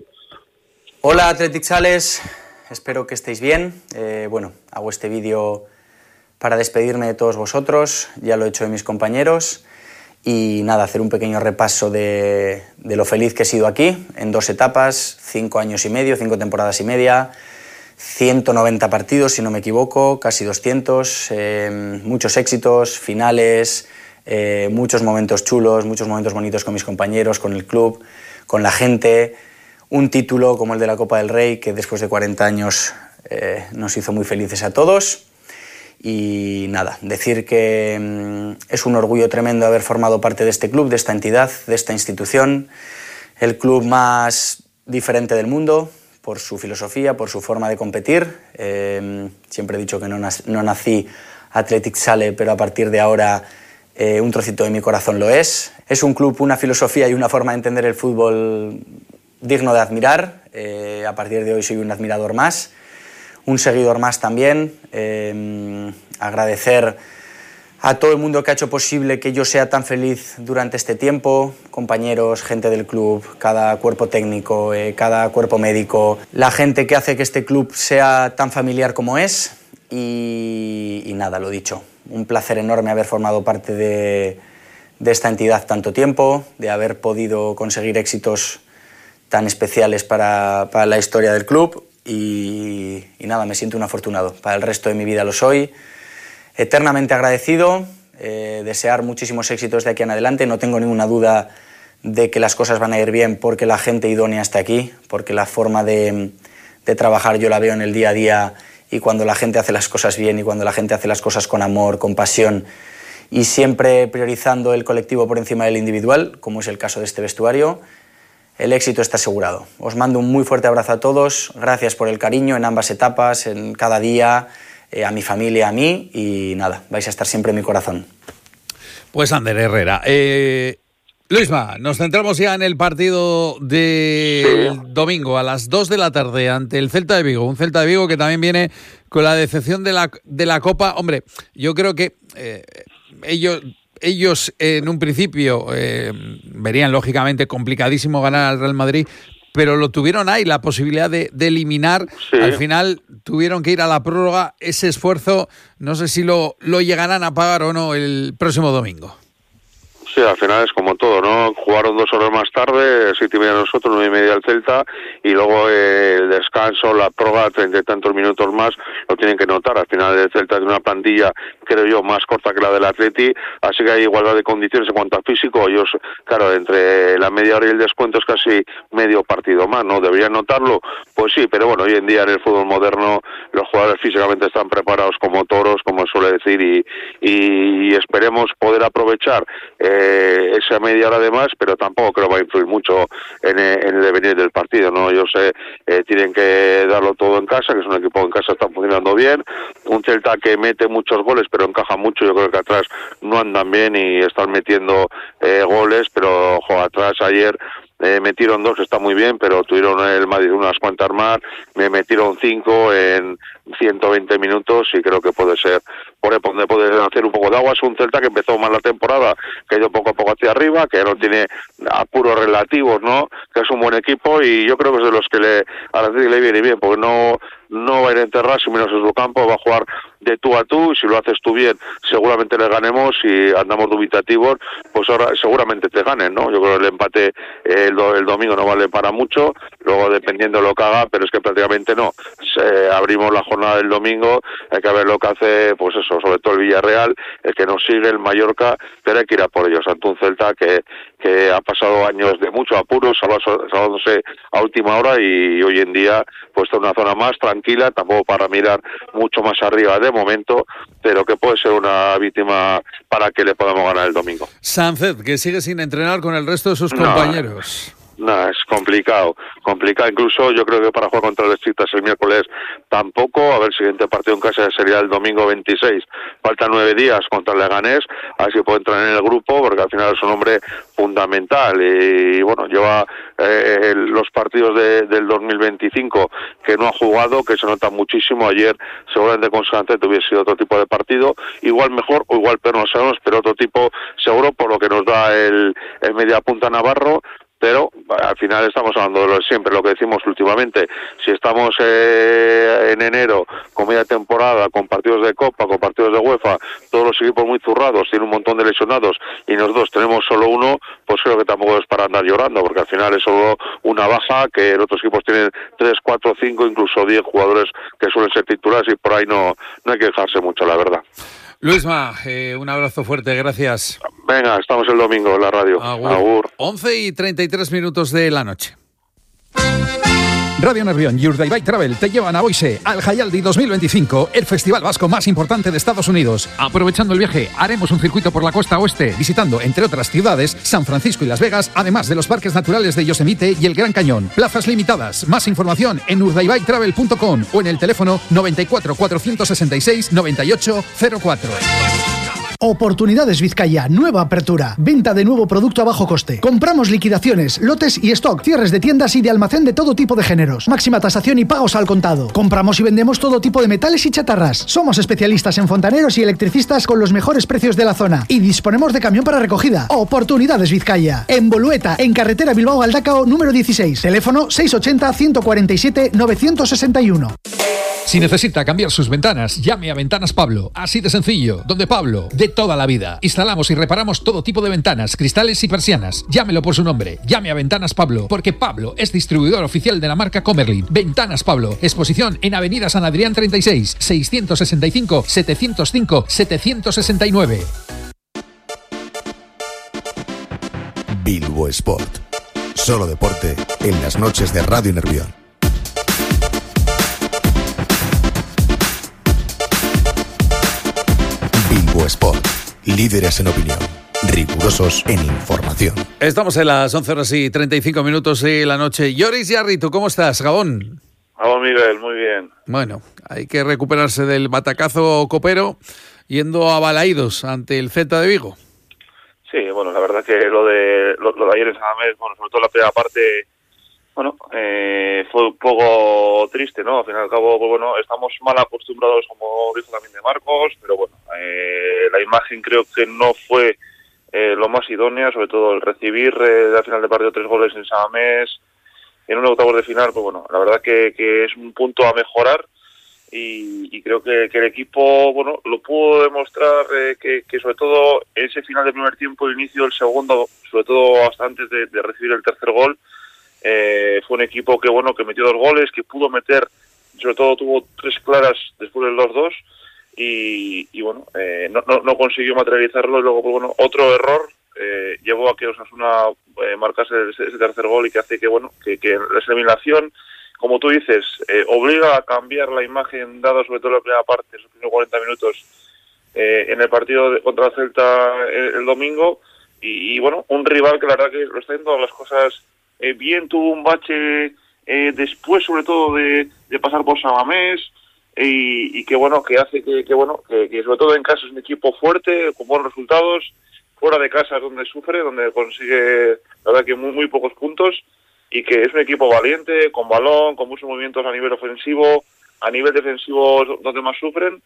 Hola Athletic Sales, espero que estéis bien. Bueno, hago este vídeo para despedirme de todos vosotros, ya lo he hecho de mis compañeros, y nada, hacer un pequeño repaso de lo feliz que he sido aquí, en 2 etapas, 5 años y medio, 5 temporadas y media, 190 partidos si no me equivoco, casi 200, muchos éxitos, finales, muchos momentos chulos, muchos momentos bonitos con mis compañeros, con el club, con la gente. Un título como el de la Copa del Rey, que después de 40 años nos hizo muy felices a todos. Y nada, decir que es un orgullo tremendo haber formado parte de este club, de esta entidad, de esta institución. El club más diferente del mundo, por su filosofía, por su forma de competir. Siempre he dicho que no nací Athletic Sale, pero a partir de ahora un trocito de mi corazón lo es. Es un club, una filosofía y una forma de entender el fútbol digno de admirar. A partir de hoy soy un admirador más, un seguidor más también. Agradecer a todo el mundo que ha hecho posible que yo sea tan feliz durante este tiempo, compañeros, gente del club, cada cuerpo técnico, cada cuerpo médico, la gente que hace que este club sea tan familiar como es y nada, lo dicho, un placer enorme haber formado parte de esta entidad tanto tiempo, de haber podido conseguir éxitos tan especiales para la historia del club y nada, me siento un afortunado, para el resto de mi vida lo soy. Eternamente agradecido, desear muchísimos éxitos de aquí en adelante. No tengo ninguna duda de que las cosas van a ir bien porque la gente idónea está aquí, porque la forma de trabajar yo la veo en el día a día y cuando la gente hace las cosas bien y cuando la gente hace las cosas con amor, con pasión y siempre priorizando el colectivo por encima del individual, como es el caso de este vestuario, el éxito está asegurado. Os mando un muy fuerte abrazo a todos, gracias por el cariño en ambas etapas, en cada día, a mi familia, a mí y nada, vais a estar siempre en mi corazón. Pues Ander Herrera. Luisma, nos centramos ya en el partido del domingo a las 2 de la tarde ante el Celta de Vigo. Un Celta de Vigo que también viene con la decepción de la Copa. Hombre, yo creo que ellos en un principio verían lógicamente complicadísimo ganar al Real Madrid, pero lo tuvieron ahí, la posibilidad de eliminar. Sí. Al final tuvieron que ir a la prórroga. Ese esfuerzo, no sé si lo llegarán a pagar o no el próximo domingo. Sí, al final es como todo, ¿no? Jugaron 2 horas más tarde, 7:30 nosotros, 9:30 el Celta, y luego el descanso, la prórroga, 30 y tantos minutos más, lo tienen que notar. Al final el Celta tiene una plantilla, creo yo, más corta que la del Atleti, así que hay igualdad de condiciones en cuanto a físico. Ellos, claro, entre la media hora y el descuento es casi medio partido más, ¿no? ¿Deberían notarlo? Pues sí, pero bueno, hoy en día en el fútbol moderno los jugadores físicamente están preparados como toros, como suele decir, y esperemos poder aprovechar esa media hora de más, pero tampoco creo que va a influir mucho en el devenir del partido, ¿no? Ellos tienen que darlo todo en casa, que es un equipo que en casa está funcionando bien, un Celta que mete muchos goles, pero encaja mucho. Yo creo que atrás no andan bien y están metiendo goles, pero ojo, atrás ayer metieron 2, está muy bien, pero tuvieron el Madrid unas cuantas más, me metieron 5 en 120 minutos y creo que puede ser, puede hacer un poco de agua. Es un Celta que empezó mal la temporada, que ha ido poco a poco hacia arriba, que no tiene apuros relativos, ¿no? Que es un buen equipo y yo creo que es de los que a la le viene bien, porque no va a ir a enterrarse menos en su campo, va a jugar de tú a tú, y si lo haces tú bien seguramente le ganemos. Si andamos dubitativos, pues ahora seguramente te ganen, ¿no? Yo creo que el empate el domingo no vale para mucho, luego dependiendo de lo que haga, pero es que prácticamente no. Abrimos la jornada del domingo, hay que ver lo que hace, pues eso, sobre todo el Villarreal, el que nos sigue, el Mallorca, pero hay que ir a por ellos, ante un Celta que ha pasado años de mucho apuro, salvándose a última hora, y hoy en día pues está en una zona más tranquila, tampoco para mirar mucho más arriba de momento, pero que puede ser una víctima para que le podamos ganar el domingo. Sánchez, que sigue sin entrenar con el resto de sus compañeros. No, es complicado, incluso yo creo que para jugar contra el Besiktas el miércoles tampoco. A ver, el siguiente partido en casa sería el domingo 26, faltan 9 días contra el Leganés, a ver si puede entrar en el grupo, porque al final es un hombre fundamental y bueno, lleva los partidos del 2025 que no ha jugado, que se nota muchísimo. Ayer seguramente con Sánchez hubiese sido otro tipo de partido, igual mejor o igual peor, no sabemos, pero otro tipo seguro, por lo que nos da el mediapunta Navarro. Pero al final estamos hablando de lo de siempre, lo que decimos últimamente. Si estamos en enero con media temporada, con partidos de Copa, con partidos de UEFA, todos los equipos muy zurrados, tienen un montón de lesionados y nosotros tenemos solo uno, pues creo que tampoco es para andar llorando, porque al final es solo una baja, que en otros equipos tienen 3, 4, 5, incluso 10 jugadores que suelen ser titulares, y por ahí no hay que dejarse mucho, la verdad. Luisma, un abrazo fuerte, gracias. Venga, estamos el domingo en la radio. Agur. 11:33 de la noche. Radio Nervión y Urdaibai Travel te llevan a Oise, al Jaialdi 2025, el festival vasco más importante de Estados Unidos. Aprovechando el viaje, haremos un circuito por la costa oeste, visitando, entre otras ciudades, San Francisco y Las Vegas, además de los parques naturales de Yosemite y el Gran Cañón. Plazas limitadas. Más información en urdaibaitravel.com o en el teléfono 94 466 9804. Oportunidades Vizcaya, nueva apertura. Venta de nuevo producto a bajo coste. Compramos liquidaciones, lotes y stock, cierres de tiendas y de almacén de todo tipo de géneros. Máxima tasación y pagos al contado. Compramos y vendemos todo tipo de metales y chatarras. Somos especialistas en fontaneros y electricistas con los mejores precios de la zona. Y disponemos de camión para recogida. Oportunidades Vizcaya. En Bolueta, en carretera Bilbao-Galdacao, número 16. Teléfono 680-147-961. Si necesita cambiar sus ventanas, llame a Ventanas Pablo. Así de sencillo. Donde Pablo, de toda la vida. Instalamos y reparamos todo tipo de ventanas, cristales y persianas. Llámelo por su nombre. Llame a Ventanas Pablo, porque Pablo es distribuidor oficial de la marca Comerlin. Ventanas Pablo. Exposición en Avenida San Adrián 36, 665-705-769. Bilbo Sport. Solo deporte en las noches de Radio Nervión. Bilbo Sport. Líderes en opinión. Rigurosos en información. Estamos en las 11:35 de la noche. Yoris Yarritu, ¿cómo estás, Gabón? Vamos, Miguel, muy bien. Bueno, hay que recuperarse del batacazo copero yendo a Balaídos ante el Celta de Vigo. Sí, bueno, la verdad que lo de ayer en San Mamés, bueno, sobre todo la primera parte, bueno, fue un poco triste, ¿no? Al fin y al cabo, pues bueno, estamos mal acostumbrados, como dijo también de Marcos, pero bueno, la imagen creo que no fue lo más idónea, sobre todo el recibir al final de partido 3 goles en San Mamés, en un octavo de final, pues bueno, la verdad que es un punto a mejorar. Y creo que el equipo, bueno, lo pudo demostrar que sobre todo ese final del primer tiempo, el inicio del segundo, sobre todo hasta antes de recibir el tercer gol, fue un equipo que, bueno, que metió 2 goles, que pudo meter, sobre todo tuvo 3 claras después del 2-2 y bueno, no consiguió materializarlo y luego, pues bueno, otro error llevó a que Osasuna marcase ese tercer gol y que hace que, bueno, que la eliminación, como tú dices, obliga a cambiar la imagen dada sobre todo en la primera parte, esos primeros 40 minutos en el partido contra el Celta el domingo y bueno, un rival que la verdad que lo está haciendo las cosas bien, tuvo un bache después sobre todo de pasar por San Mamés y que bueno, que hace que sobre todo en casa es un equipo fuerte, con buenos resultados, fuera de casa es donde sufre, donde consigue la verdad que muy pocos puntos, y que es un equipo valiente, con balón, con muchos movimientos a nivel ofensivo, a nivel defensivo donde más sufren,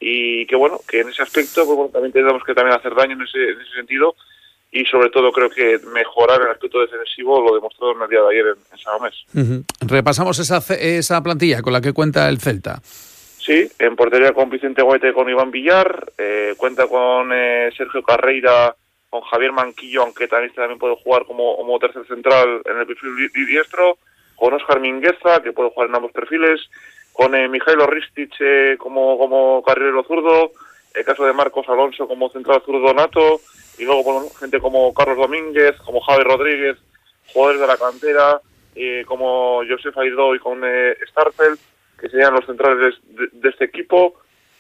y que bueno, que en ese aspecto pues, bueno, también tenemos que también hacer daño en ese sentido, y sobre todo creo que mejorar el aspecto defensivo lo demostró en el día de ayer en San Mamés. Uh-huh. Repasamos esa plantilla con la que cuenta el Celta. Sí, en portería con Vicente Guaite, con Iván Villar, cuenta con Sergio Carreira, con Javier Manquillo, aunque también puede jugar como tercer central en el perfil diestro, con Óscar Mingueza, que puede jugar en ambos perfiles, con Mijailo Ristic como carrilero zurdo, el caso de Marcos Alonso como central zurdo nato, y luego bueno, gente como Carlos Domínguez, como Javi Rodríguez, jugadores de la cantera, como Josef Aidó y con Starfeld, que serían los centrales de este equipo,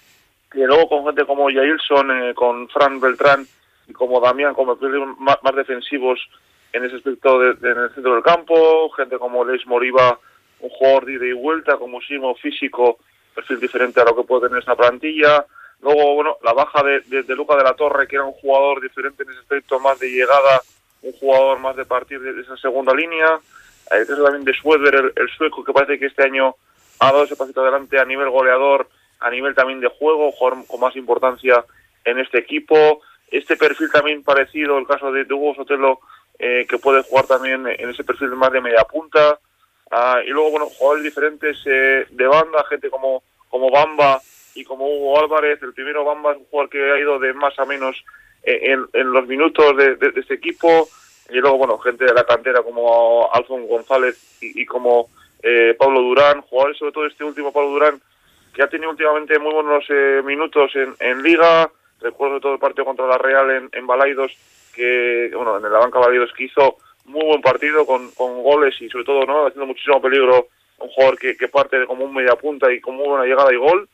y luego con gente como Jailson, con Fran Beltrán, y como Damián, como más defensivos en ese aspecto en el centro del campo, gente como Leis Moriba, un jugador de ida y vuelta, como signo físico, perfil diferente a lo que puede tener esta plantilla. Luego, bueno, la baja de Luca de la Torre, que era un jugador diferente en ese aspecto, más de llegada, un jugador más de partir de esa segunda línea. El caso también de Schweder, el sueco, que parece que este año ha dado ese pasito adelante a nivel goleador, a nivel también de juego, jugador con más importancia en este equipo. Este perfil también parecido, el caso de Hugo Sotelo, que puede jugar también en ese perfil más de media punta. Y luego, bueno, jugadores diferentes de banda, gente como Bamba y como Hugo Álvarez. El primero, Bamba, es un jugador que ha ido de más a menos en los minutos de este equipo. Y luego, bueno, gente de la cantera como Alfon González y como Pablo Durán. Jugadores, sobre todo este último, Pablo Durán, que ha tenido últimamente muy buenos minutos en Liga. Recuerdo todo el partido contra la Real en Balaidos, que bueno, en la banca Balaidos, que hizo muy buen partido con goles y sobre todo no haciendo muchísimo peligro, un jugador que parte como un mediapunta y con muy buena llegada y gol.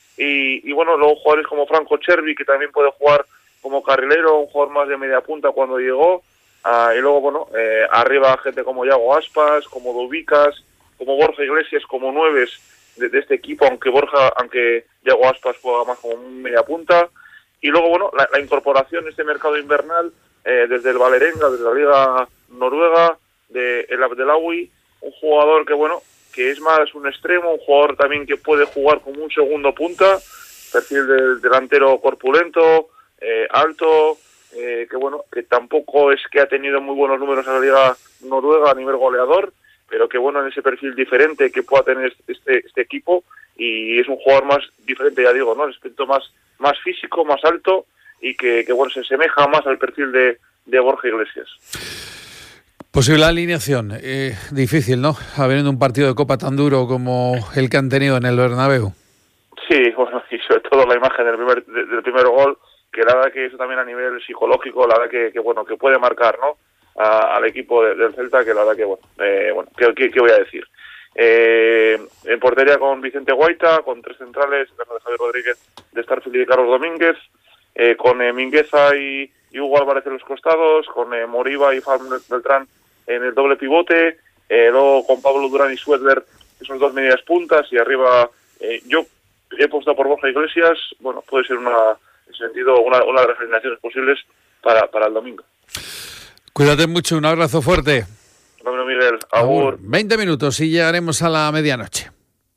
Y bueno, luego jugadores como Franco Cervi, que también puede jugar como carrilero, un jugador más de mediapunta cuando llegó. Y luego, bueno, arriba gente como Iago Aspas, como Dubicas, como Borja Iglesias, como nueves de este equipo, aunque Iago Aspas juega más como un mediapunta. Y luego, bueno, la incorporación en este mercado invernal desde el Vålerenga, desde la Liga Noruega, el Abdelawi, un jugador que es más un extremo, un jugador también que puede jugar como un segundo punta, perfil del delantero corpulento, alto, que tampoco es que ha tenido muy buenos números en la Liga Noruega a nivel goleador, pero que en ese perfil diferente que pueda tener este equipo, y es un jugador más diferente, ya digo, ¿no? En aspecto más físico, más alto, y que se asemeja más al perfil de Borja Iglesias. Posible alineación, difícil, ¿no? Habiendo un partido de Copa tan duro como el que han tenido en el Bernabéu. Sí, y sobre todo la imagen del primer gol, que la verdad que eso también a nivel psicológico, la verdad que puede marcar, ¿no? Al equipo del Celta, que la verdad ¿qué voy a decir? En portería con Vicente Guaita, con 3 centrales, de Javier Rodríguez, de Starfield y de Carlos Domínguez, con Mingueza y Hugo Álvarez en los costados, con Moriba y Fabio Beltrán en el doble pivote, luego con Pablo Durán y Suedler, que son 2 medias puntas, y arriba yo he puesto por Borja Iglesias. Puede ser una de las alineaciones posibles para el domingo. Cuídate mucho, un abrazo fuerte. Bueno, Miguel, agur. 20 minutos y llegaremos a la medianoche.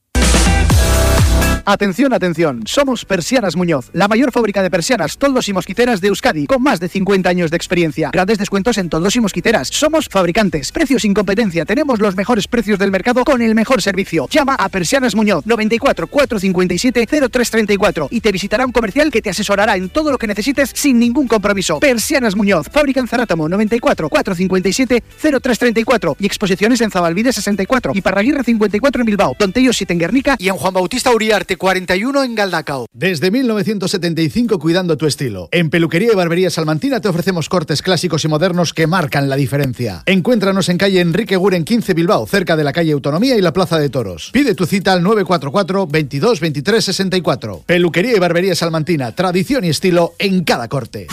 Atención, atención, somos Persianas Muñoz, la mayor fábrica de persianas, toldos y mosquiteras de Euskadi, con más de 50 años de experiencia. Grandes descuentos en toldos y mosquiteras. Somos fabricantes, precios sin competencia, tenemos los mejores precios del mercado con el mejor servicio. Llama a Persianas Muñoz, 94 457 0334, y te visitará un comercial que te asesorará en todo lo que necesites sin ningún compromiso. Persianas Muñoz, fábrica en Zarátamo, 94 457 0334, y exposiciones en Zabalbide 64 y Parraguirre 54 en Bilbao, Tontello 7 en Guernica y en Juan Bautista Uriarte 41 en Galdacao. Desde 1975 cuidando tu estilo. En Peluquería y Barbería Salmantina te ofrecemos cortes clásicos y modernos que marcan la diferencia. Encuéntranos en calle Enrique Guren 15 Bilbao, cerca de la calle Autonomía y la Plaza de Toros. Pide tu cita al 944 22 23 64. Peluquería y Barbería Salmantina, tradición y estilo en cada corte.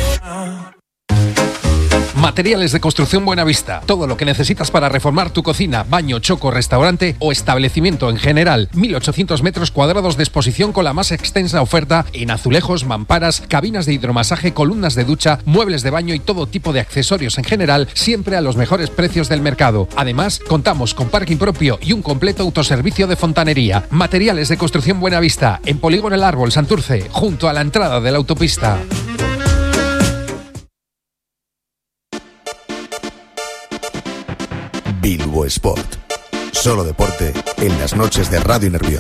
Materiales de Construcción Buenavista. Todo lo que necesitas para reformar tu cocina, baño, choco, restaurante o establecimiento en general. 1.800 metros cuadrados de exposición con la más extensa oferta en azulejos, mamparas, cabinas de hidromasaje, columnas de ducha, muebles de baño y todo tipo de accesorios en general, siempre a los mejores precios del mercado. Además, contamos con parking propio y un completo autoservicio de fontanería. Materiales de Construcción Buenavista, en Polígono El Árbol, Santurce, junto a la entrada de la autopista. Bilbo Sport. Solo deporte en las noches de Radio Nervión.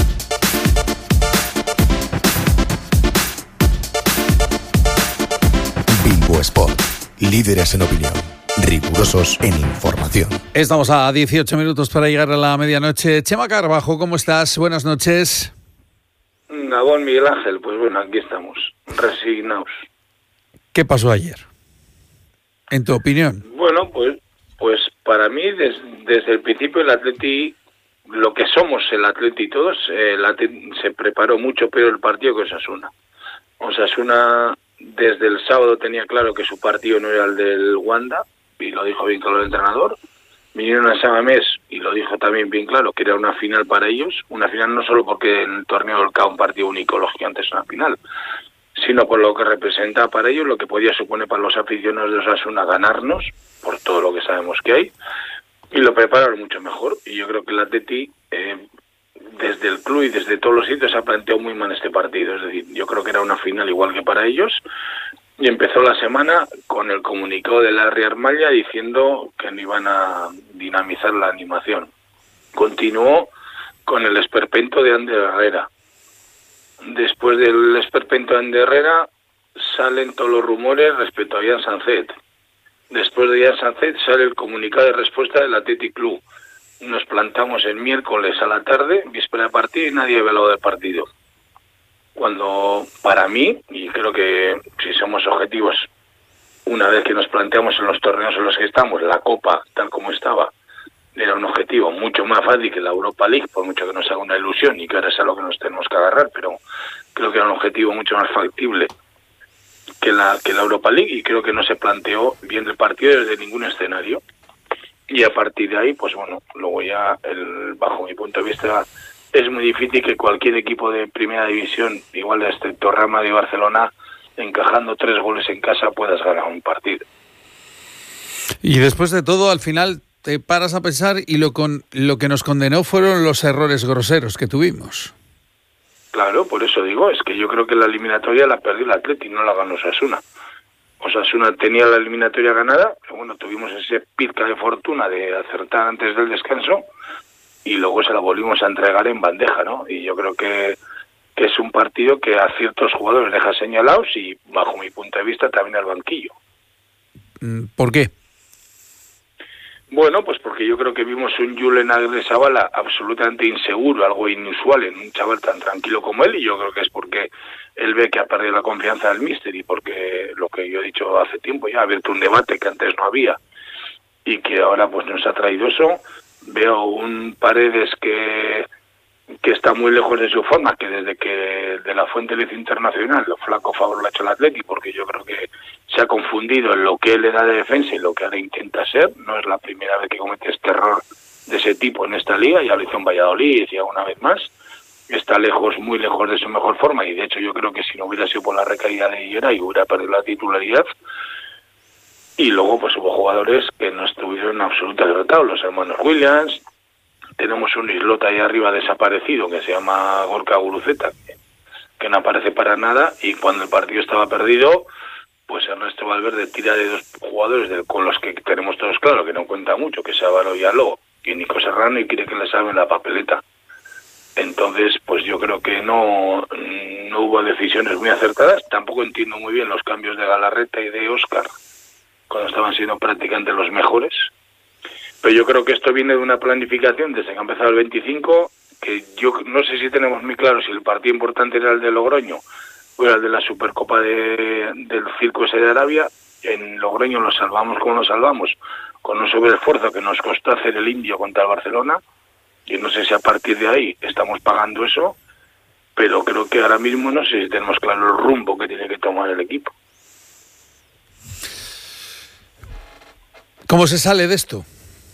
Bilbo Sport. Líderes en opinión. Rigurosos en información. Estamos a 18 minutos para llegar a la medianoche. Chema Carbajo, ¿cómo estás? Buenas noches. Gabón, Miguel Ángel. Pues bueno, aquí estamos, resignados. ¿Qué pasó ayer? En tu opinión. Bueno, pues para mí, desde el principio, el Atleti, lo que somos el Atleti todos, el Atleti se preparó mucho peor el partido que Osasuna. Osasuna, desde el sábado, tenía claro que su partido no era el del Wanda, y lo dijo bien claro el entrenador. Vinieron a Samamés, y lo dijo también bien claro, que era una final para ellos. Una final no solo porque en el torneo del CAO un partido único, lógicamente es una final, sino por lo que representa para ellos, lo que podía suponer para los aficionados de Osasuna ganarnos, por todo lo que sabemos que hay, y lo prepararon mucho mejor. Y yo creo que el Atleti, desde el club y desde todos los sitios, se ha planteado muy mal este partido. Es decir, yo creo que era una final igual que para ellos, y empezó la semana con el comunicado de Larry Armalla diciendo que no iban a dinamizar la animación. Continuó con el esperpento de Ander Herrera. Después del esperpento de Ander Herrera salen todos los rumores respecto a Jan Sanzet. Después de Jan Sanzet sale el comunicado de respuesta del Athletic Club. Nos plantamos el miércoles a la tarde, víspera de partido, y nadie ha hablado del partido. Cuando, para mí, y creo que si somos objetivos, una vez que nos planteamos en los torneos en los que estamos, la Copa, tal como estaba, era un objetivo mucho más fácil que la Europa League, por mucho que nos haga una ilusión y que ahora es a lo que nos tenemos que agarrar, pero creo que era un objetivo mucho más factible que la Europa League, y creo que no se planteó bien el partido desde ningún escenario. Y a partir de ahí, pues bueno, luego ya, bajo mi punto de vista, es muy difícil que cualquier equipo de primera división, igual excepto Real Madrid y Barcelona, encajando 3 goles en casa puedas ganar un partido. Y después de todo, al final te paras a pensar y lo que nos condenó fueron los errores groseros que tuvimos. Claro, por eso digo, es que yo creo que la eliminatoria la perdió el Atleti, no la ganó Osasuna. Osasuna tenía la eliminatoria ganada, pero bueno, tuvimos ese pizca de fortuna de acertar antes del descanso y luego se la volvimos a entregar en bandeja, ¿no? Y yo creo que es un partido que a ciertos jugadores deja señalados y, bajo mi punto de vista, también al banquillo. ¿Por qué? Bueno, pues porque yo creo que vimos un Julen Agresabala absolutamente inseguro, algo inusual en un chaval tan tranquilo como él, y yo creo que es porque él ve que ha perdido la confianza del míster y porque lo que yo he dicho hace tiempo ya ha abierto un debate que antes no había y que ahora pues nos ha traído eso. Veo un Paredes que está muy lejos de su forma, que desde que de la Fuente le hizo internacional, lo flaco favor lo ha hecho el Atleti, porque yo creo que se ha confundido en lo que él le da de defensa y lo que ahora intenta ser. No es la primera vez que comete este error de ese tipo en esta liga, ya lo hizo en Valladolid y una vez más. Está lejos, muy lejos de su mejor forma, y de hecho yo creo que si no hubiera sido por la recaída de Higuera y hubiera perdido la titularidad. Y luego pues hubo jugadores que no estuvieron en absoluto derrotados, los hermanos Williams. Tenemos un islota ahí arriba desaparecido que se llama Gorka Guruceta, que no aparece para nada, y cuando el partido estaba perdido, pues Ernesto Valverde tira de 2 jugadores con los que tenemos todos claro que no cuenta mucho, que es Álvaro Yaló y Nico Serrano, y quiere que le salven la papeleta. Entonces, pues yo creo que no hubo decisiones muy acertadas. Tampoco entiendo muy bien los cambios de Galarreta y de Óscar, cuando estaban siendo prácticamente los mejores. Pero yo creo que esto viene de una planificación desde que ha empezado el 25, que yo no sé si tenemos muy claro si el partido importante era el de Logroño o era el de la Supercopa del Circo ese de Arabia. En Logroño lo salvamos como lo salvamos, con un sobreesfuerzo que nos costó hacer el Indio contra el Barcelona. Y no sé si a partir de ahí estamos pagando eso, pero creo que ahora mismo no sé si tenemos claro el rumbo que tiene que tomar el equipo. ¿Cómo se sale de esto?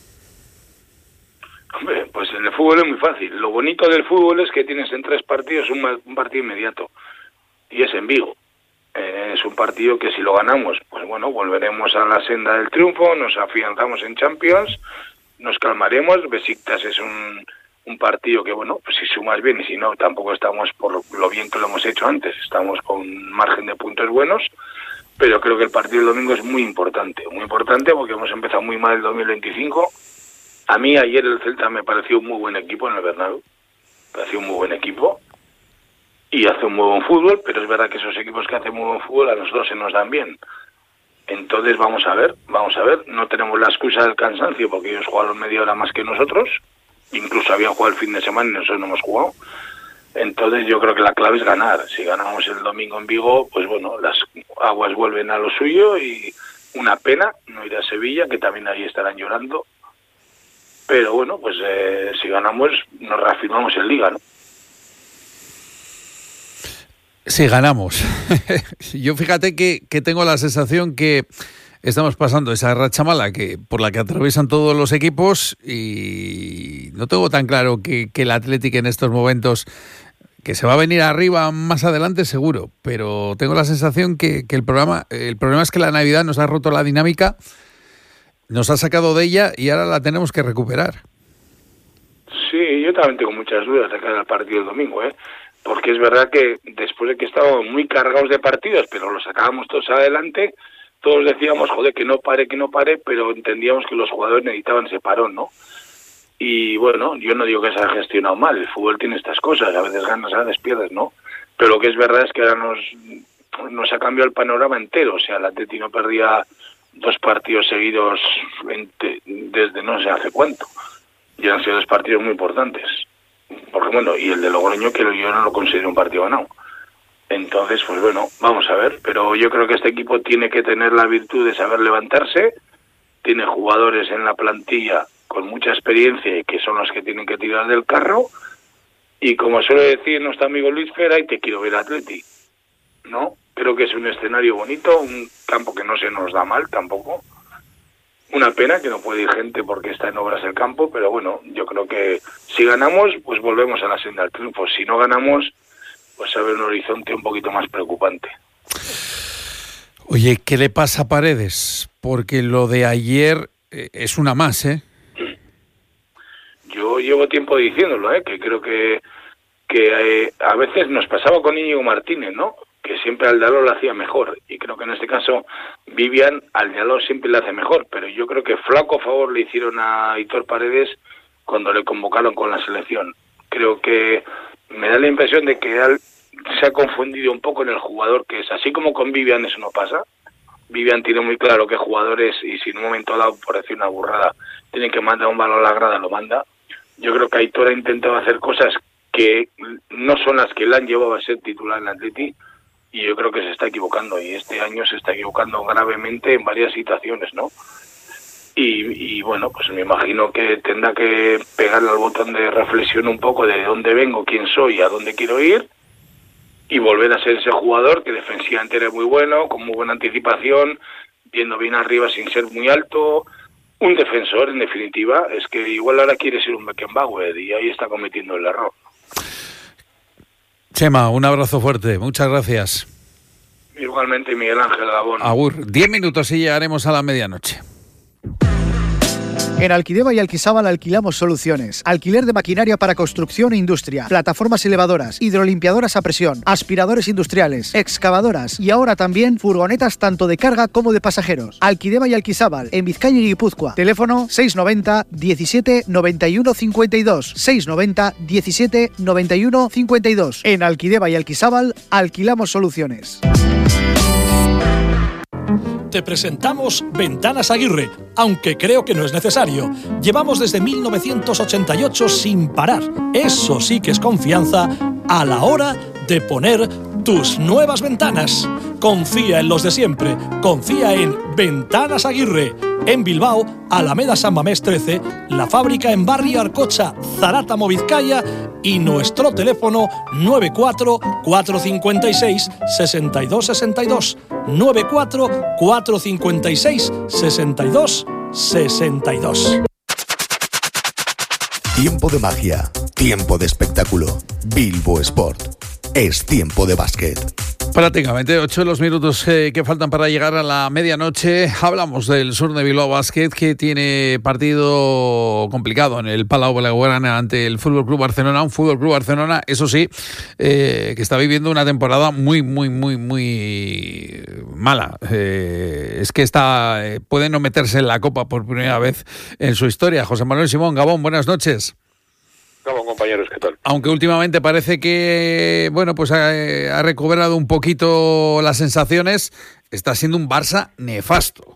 Hombre, pues en el fútbol es muy fácil. Lo bonito del fútbol es que tienes en 3 partidos un partido inmediato, y es en Vigo. Es un partido que si lo ganamos, pues bueno, volveremos a la senda del triunfo, nos afianzamos en Champions, nos calmaremos. Besiktas es un partido que, bueno, pues si sumas bien y si no, tampoco estamos por lo bien que lo hemos hecho antes, estamos con margen de puntos buenos, pero creo que el partido del domingo es muy importante porque hemos empezado muy mal el 2025. A mí ayer el Celta me pareció un muy buen equipo en el Bernabéu, pareció un muy buen equipo y hace un muy buen fútbol, pero es verdad que esos equipos que hacen muy buen fútbol a nosotros se nos dan bien. Entonces vamos a ver, no tenemos la excusa del cansancio porque ellos jugaron media hora más que nosotros, incluso habían jugado el fin de semana y nosotros no hemos jugado. Entonces yo creo que la clave es ganar. Si ganamos el domingo en Vigo, pues bueno, las aguas vuelven a lo suyo y una pena no ir a Sevilla, que también ahí estarán llorando. Pero bueno, pues si ganamos nos reafirmamos en Liga, ¿no? Sí, ganamos. Yo fíjate que tengo la sensación que estamos pasando esa racha mala por la que atraviesan todos los equipos, y no tengo tan claro que el Atlético en estos momentos, que se va a venir arriba más adelante seguro, pero tengo la sensación que el problema es que la Navidad nos ha roto la dinámica, nos ha sacado de ella y ahora la tenemos que recuperar. Sí, yo también tengo muchas dudas de cara al partido del domingo, porque es verdad que después de que estábamos muy cargados de partidos, pero los sacábamos todos adelante, todos decíamos, joder, que no pare, pero entendíamos que los jugadores necesitaban ese parón, ¿no? Y bueno, yo no digo que se haya gestionado mal, el fútbol tiene estas cosas, a veces ganas, a veces pierdes, ¿no? Pero lo que es verdad es que ahora nos ha cambiado el panorama entero, o sea, el Atleti no perdía 2 partidos seguidos desde no sé hace cuánto, y han sido 2 partidos muy importantes. Porque bueno, y el de Logroño, que yo no lo considero un partido ganado. Entonces, pues bueno, vamos a ver. Pero yo creo que este equipo tiene que tener la virtud de saber levantarse. Tiene jugadores en la plantilla con mucha experiencia y que son los que tienen que tirar del carro. Y como suele decir nuestro amigo Luis Fera, y te quiero ver Atleti, ¿no? Creo que es un escenario bonito, un campo que no se nos da mal tampoco. Una pena que no puede ir gente porque está en obras el campo, pero bueno, yo creo que si ganamos, pues volvemos a la senda del triunfo. Si no ganamos, pues se ve un horizonte un poquito más preocupante. Oye, ¿qué le pasa a Paredes? Porque lo de ayer es una más, ¿eh? Yo llevo tiempo diciéndolo, que creo que a veces nos pasaba con Íñigo Martínez, ¿no? Que siempre Aldaló lo hacía mejor, y creo que en este caso Vivian Aldaló siempre lo hace mejor, pero yo creo que flaco favor le hicieron a Aitor Paredes cuando le convocaron con la selección. Creo que me da la impresión de que él se ha confundido un poco en el jugador que es, así como con Vivian eso no pasa. Vivian tiene muy claro qué jugador es, y si en un momento dado, por decir una burrada, tiene que mandar un balón a la grada, lo manda. Yo creo que Aitor ha intentado hacer cosas que no son las que le han llevado a ser titular en el Atleti, y yo creo que se está equivocando, y este año se está equivocando gravemente en varias situaciones, ¿no? Y bueno, pues me imagino que tendrá que pegarle al botón de reflexión un poco de dónde vengo, quién soy, a dónde quiero ir, y volver a ser ese jugador que defensivamente era muy bueno, con muy buena anticipación, viendo bien arriba sin ser muy alto, un defensor, en definitiva. Es que igual ahora quiere ser un Beckenbauer y ahí está cometiendo el error. Chema, un abrazo fuerte, muchas gracias. Igualmente, Miguel Ángel Gabón. Agur, 10 minutos y llegaremos a la medianoche. En Alquideva y Alquizábal alquilamos soluciones. Alquiler de maquinaria para construcción e industria, plataformas elevadoras, hidrolimpiadoras a presión, aspiradores industriales, excavadoras y ahora también furgonetas tanto de carga como de pasajeros. Alquideva y Alquizábal, en Vizcaya y Guipúzcoa. Teléfono 690 17 91 52. 690 17 91 52. En Alquideva y Alquizábal alquilamos soluciones. Te presentamos Ventanas Aguirre, aunque creo que no es necesario. Llevamos desde 1988 sin parar. Eso sí que es confianza a la hora de poner tus nuevas ventanas. Confía en los de siempre. Confía en Ventanas Aguirre. En Bilbao, Alameda San Mamés 13, la fábrica en Barrio Arcocha, Zarátamo, Vizcaya, y nuestro teléfono 94 456 62 62. 94 456 62 62. Tiempo de magia, tiempo de espectáculo. Bilbo Sport. Es tiempo de básquet. Prácticamente 8 los minutos que faltan para llegar a la medianoche. Hablamos del Sur de Bilbao Basket, que tiene partido complicado en el Palau Blaugrana ante el Fútbol Club Barcelona. Un Fútbol Club Barcelona, eso sí, que está viviendo una temporada muy mala. Es que puede no meterse en la Copa por primera vez en su historia. José Manuel Simón, Gabón, buenas noches. Gabón, compañeros, ¿qué tal? Aunque últimamente parece que, bueno, pues ha recobrado un poquito las sensaciones, está siendo un Barça nefasto.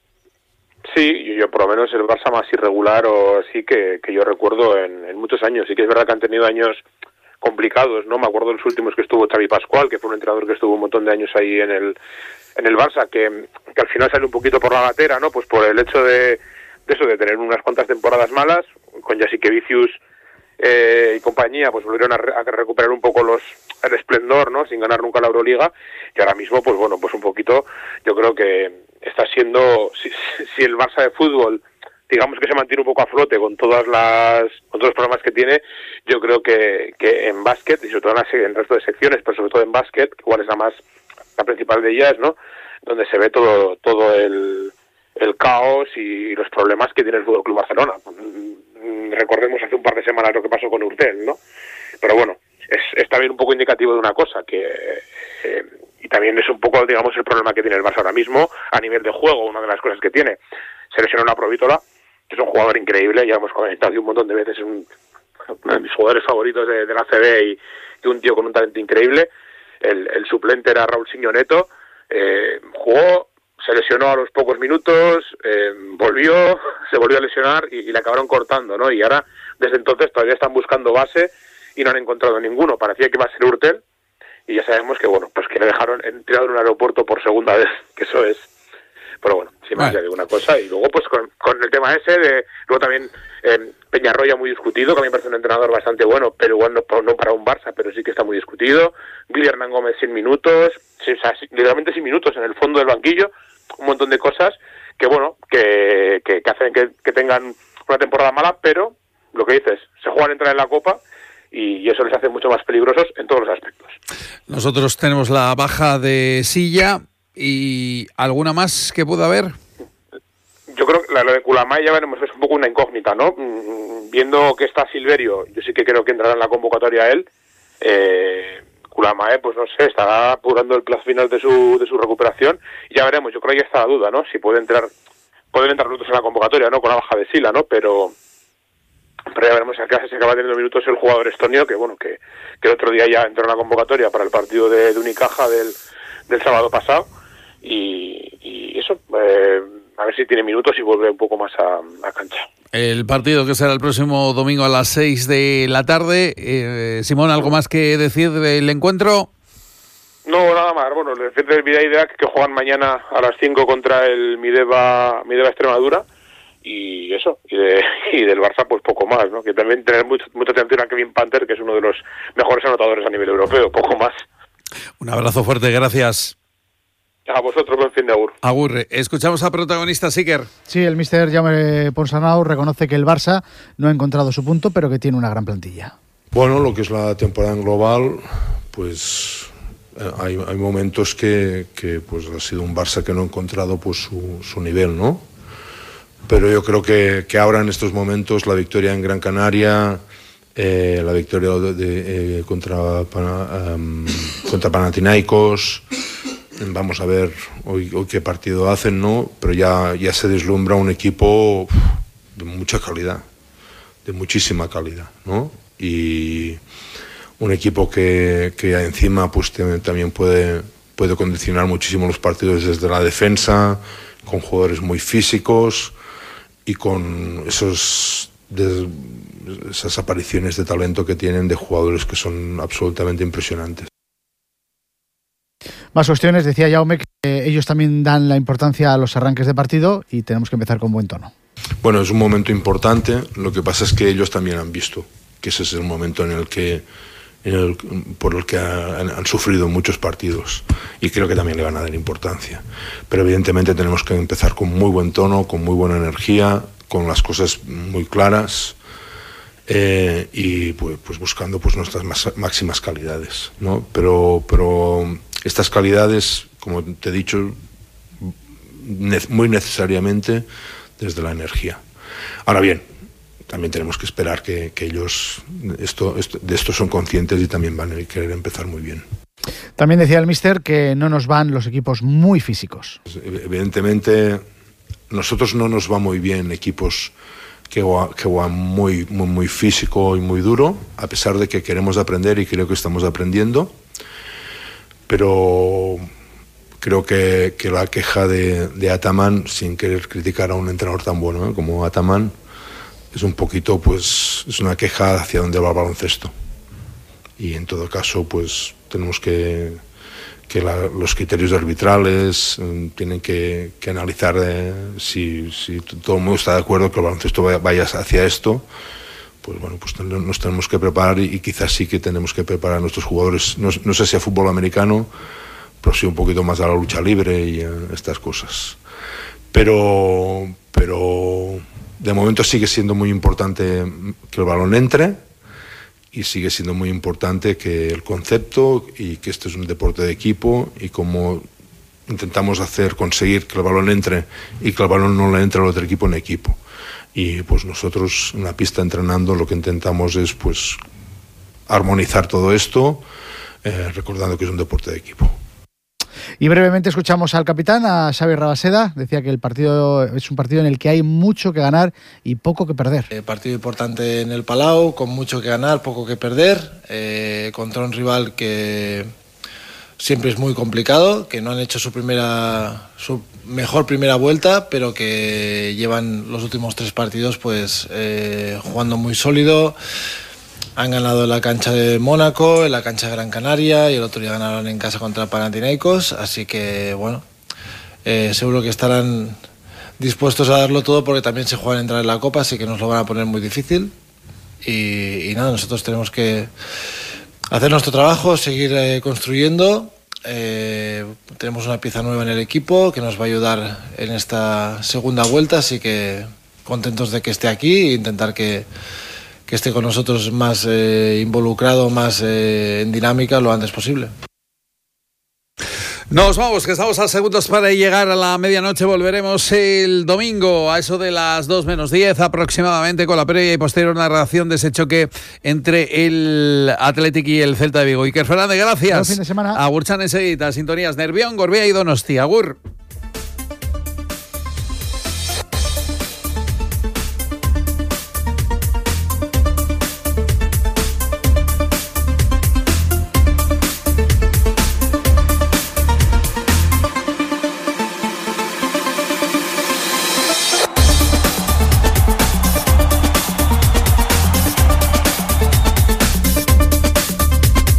Sí, yo por lo menos el Barça más irregular o así que yo recuerdo en muchos años. Sí que es verdad que han tenido años complicados, ¿no? Me acuerdo de los últimos que estuvo Xavi Pascual, que fue un entrenador que estuvo un montón de años ahí en el Barça, que al final salió un poquito por la gatera, ¿no? Pues por el hecho de tener unas cuantas temporadas malas, con Jasikevičius y compañía, pues volvieron a recuperar un poco el esplendor, ¿no? Sin ganar nunca la Euroliga, y ahora mismo, pues bueno, pues un poquito, yo creo que está siendo, si el Barça de fútbol, digamos que se mantiene un poco a flote con todos los problemas que tiene, yo creo que en básquet, y sobre todo en el resto de secciones, pero sobre todo en básquet, que igual es la principal de ellas, ¿no? Donde se ve todo el caos y los problemas que tiene el Fútbol Club Barcelona. Recordemos hace un par de semanas lo que pasó con Hurtel, ¿no? Pero bueno, es también un poco indicativo de una cosa, y también es un poco, digamos, el problema que tiene el Barça ahora mismo a nivel de juego. Una de las cosas que tiene, se lesionó una Provítola, que es un jugador increíble, ya hemos comentado un montón de veces, uno de mis jugadores favoritos de la CB, y un tío con un talento increíble. El suplente era Raúl Signoneto, jugó, se lesionó a los pocos minutos, se volvió a lesionar y le acabaron cortando, ¿no? Y ahora, desde entonces, todavía están buscando base y no han encontrado ninguno. Parecía que iba a ser Hurtel, y ya sabemos que, bueno, pues que le dejaron tirado en un aeropuerto por segunda vez, que eso es. Pero bueno, sin más ya digo una cosa. Y luego, pues con el tema luego también Peñarroya muy discutido, que a mí me parece un entrenador bastante bueno, pero igual no para un Barça, pero sí que está muy discutido. Billy Hernán Gómez sin minutos, literalmente sin minutos en el fondo del banquillo, un montón de cosas bueno, que hacen que tengan una temporada mala, pero lo que dices, se juegan a entrar en la Copa y eso les hace mucho más peligrosos en todos los aspectos. Nosotros tenemos la baja de Silla y alguna más que pueda haber. Yo creo que lo de Kulamay ya veremos, es un poco una incógnita, ¿no? Viendo que está Silverio, yo sí que creo que entrará en la convocatoria él. Kulamay, pues no sé, estará apurando el plazo final de su recuperación y ya veremos. Yo creo que ya está la duda, ¿no? Si pueden entrar minutos en la convocatoria, ¿no? Con la baja de Sila, ¿no? Pero ya veremos si se acaba teniendo minutos el jugador estonio, que bueno, que el otro día ya entró en la convocatoria para el partido de Unicaja del sábado pasado y eso, a ver si tiene minutos y vuelve un poco más a cancha. El partido que será el próximo domingo a las 6 de la tarde. Simón, ¿algo más que decir del encuentro? No, nada más. Bueno, decir del Vidaideac que juegan mañana a las 5 contra el Mideva Extremadura y eso, y del Barça pues poco más, ¿no? Que también tener mucha atención a Kevin Panther, que es uno de los mejores anotadores a nivel europeo, poco más. Un abrazo fuerte, gracias. A vosotros, buen fin de agur. Agur. Escuchamos a protagonista, Siker. Sí, el míster Jaume Ponsarnau reconoce que el Barça no ha encontrado su punto, pero que tiene una gran plantilla. Bueno, lo que es la temporada en global, pues hay momentos que pues ha sido un Barça que no ha encontrado pues su nivel, ¿no? Pero yo creo que ahora en estos momentos la victoria en Gran Canaria, la victoria contra Panathinaikos, vamos a ver hoy qué partido hacen, ¿no? Pero ya se deslumbra un equipo de mucha calidad, de muchísima calidad, ¿no? Y un equipo que encima pues también puede condicionar muchísimo los partidos desde la defensa, con jugadores muy físicos y con esas apariciones de talento que tienen de jugadores que son absolutamente impresionantes. Más cuestiones, decía Jaume que ellos también dan la importancia a los arranques de partido y tenemos que empezar con buen tono. Bueno, es un momento importante, lo que pasa es que ellos también han visto que ese es el momento por el que han sufrido muchos partidos y creo que también le van a dar importancia. Pero evidentemente tenemos que empezar con muy buen tono, con muy buena energía, con las cosas muy claras y pues buscando pues nuestras máximas calidades, ¿no? Pero estas calidades, como te he dicho, muy necesariamente desde la energía. Ahora bien, también tenemos que esperar que ellos de esto son conscientes y también van a querer empezar muy bien. También decía el míster que no nos van los equipos muy físicos. Evidentemente, nosotros no nos va muy bien equipos que juegan muy, muy, muy físico y muy duro, a pesar de que queremos aprender y creo que estamos aprendiendo. Pero creo que la queja de Ataman, sin querer criticar a un entrenador tan bueno como Ataman, es un poquito, pues, es una queja hacia dónde va el baloncesto. Y en todo caso, pues, tenemos que los criterios arbitrales tienen que analizar si todo el mundo está de acuerdo que el baloncesto vaya hacia esto. Pues bueno, pues nos tenemos que preparar y quizás sí que tenemos que preparar a nuestros jugadores, no sé si a fútbol americano, pero sí un poquito más a la lucha libre y a estas cosas. Pero de momento sigue siendo muy importante que el balón entre y sigue siendo muy importante que el concepto y que esto es un deporte de equipo y como intentamos conseguir que el balón entre y que el balón no le entre al otro equipo en equipo. Y pues nosotros en la pista entrenando lo que intentamos es pues armonizar todo esto, recordando que es un deporte de equipo. Y brevemente escuchamos al capitán, a Xavi Rabaseda. Decía que el partido es un partido en el que hay mucho que ganar y poco que perder. Partido importante en el Palau, con mucho que ganar, poco que perder, contra un rival que siempre es muy complicado, que no han hecho su mejor primera vuelta, pero que llevan los últimos 3 partidos pues jugando muy sólido. Han ganado en la cancha de Mónaco, en la cancha de Gran Canaria y el otro día ganaron en casa contra Panathinaikos, así que bueno, seguro que estarán dispuestos a darlo todo porque también se juegan a entrar en la Copa, así que nos lo van a poner muy difícil y nada, nosotros tenemos que hacer nuestro trabajo, seguir construyendo tenemos una pieza nueva en el equipo que nos va a ayudar en esta segunda vuelta, así que contentos de que esté aquí e intentar que esté con nosotros más involucrado, más en dinámica lo antes posible. Nos vamos, que estamos a segundos para llegar a la medianoche. Volveremos el domingo a eso de las 2 menos 10 aproximadamente, con la previa y posterior narración de ese choque entre el Athletic y el Celta de Vigo. Iker Fernández, gracias. Buen fin de semana. Agur chan enseguida, sintonías Nervión, Gorbea y Donosti. Agur.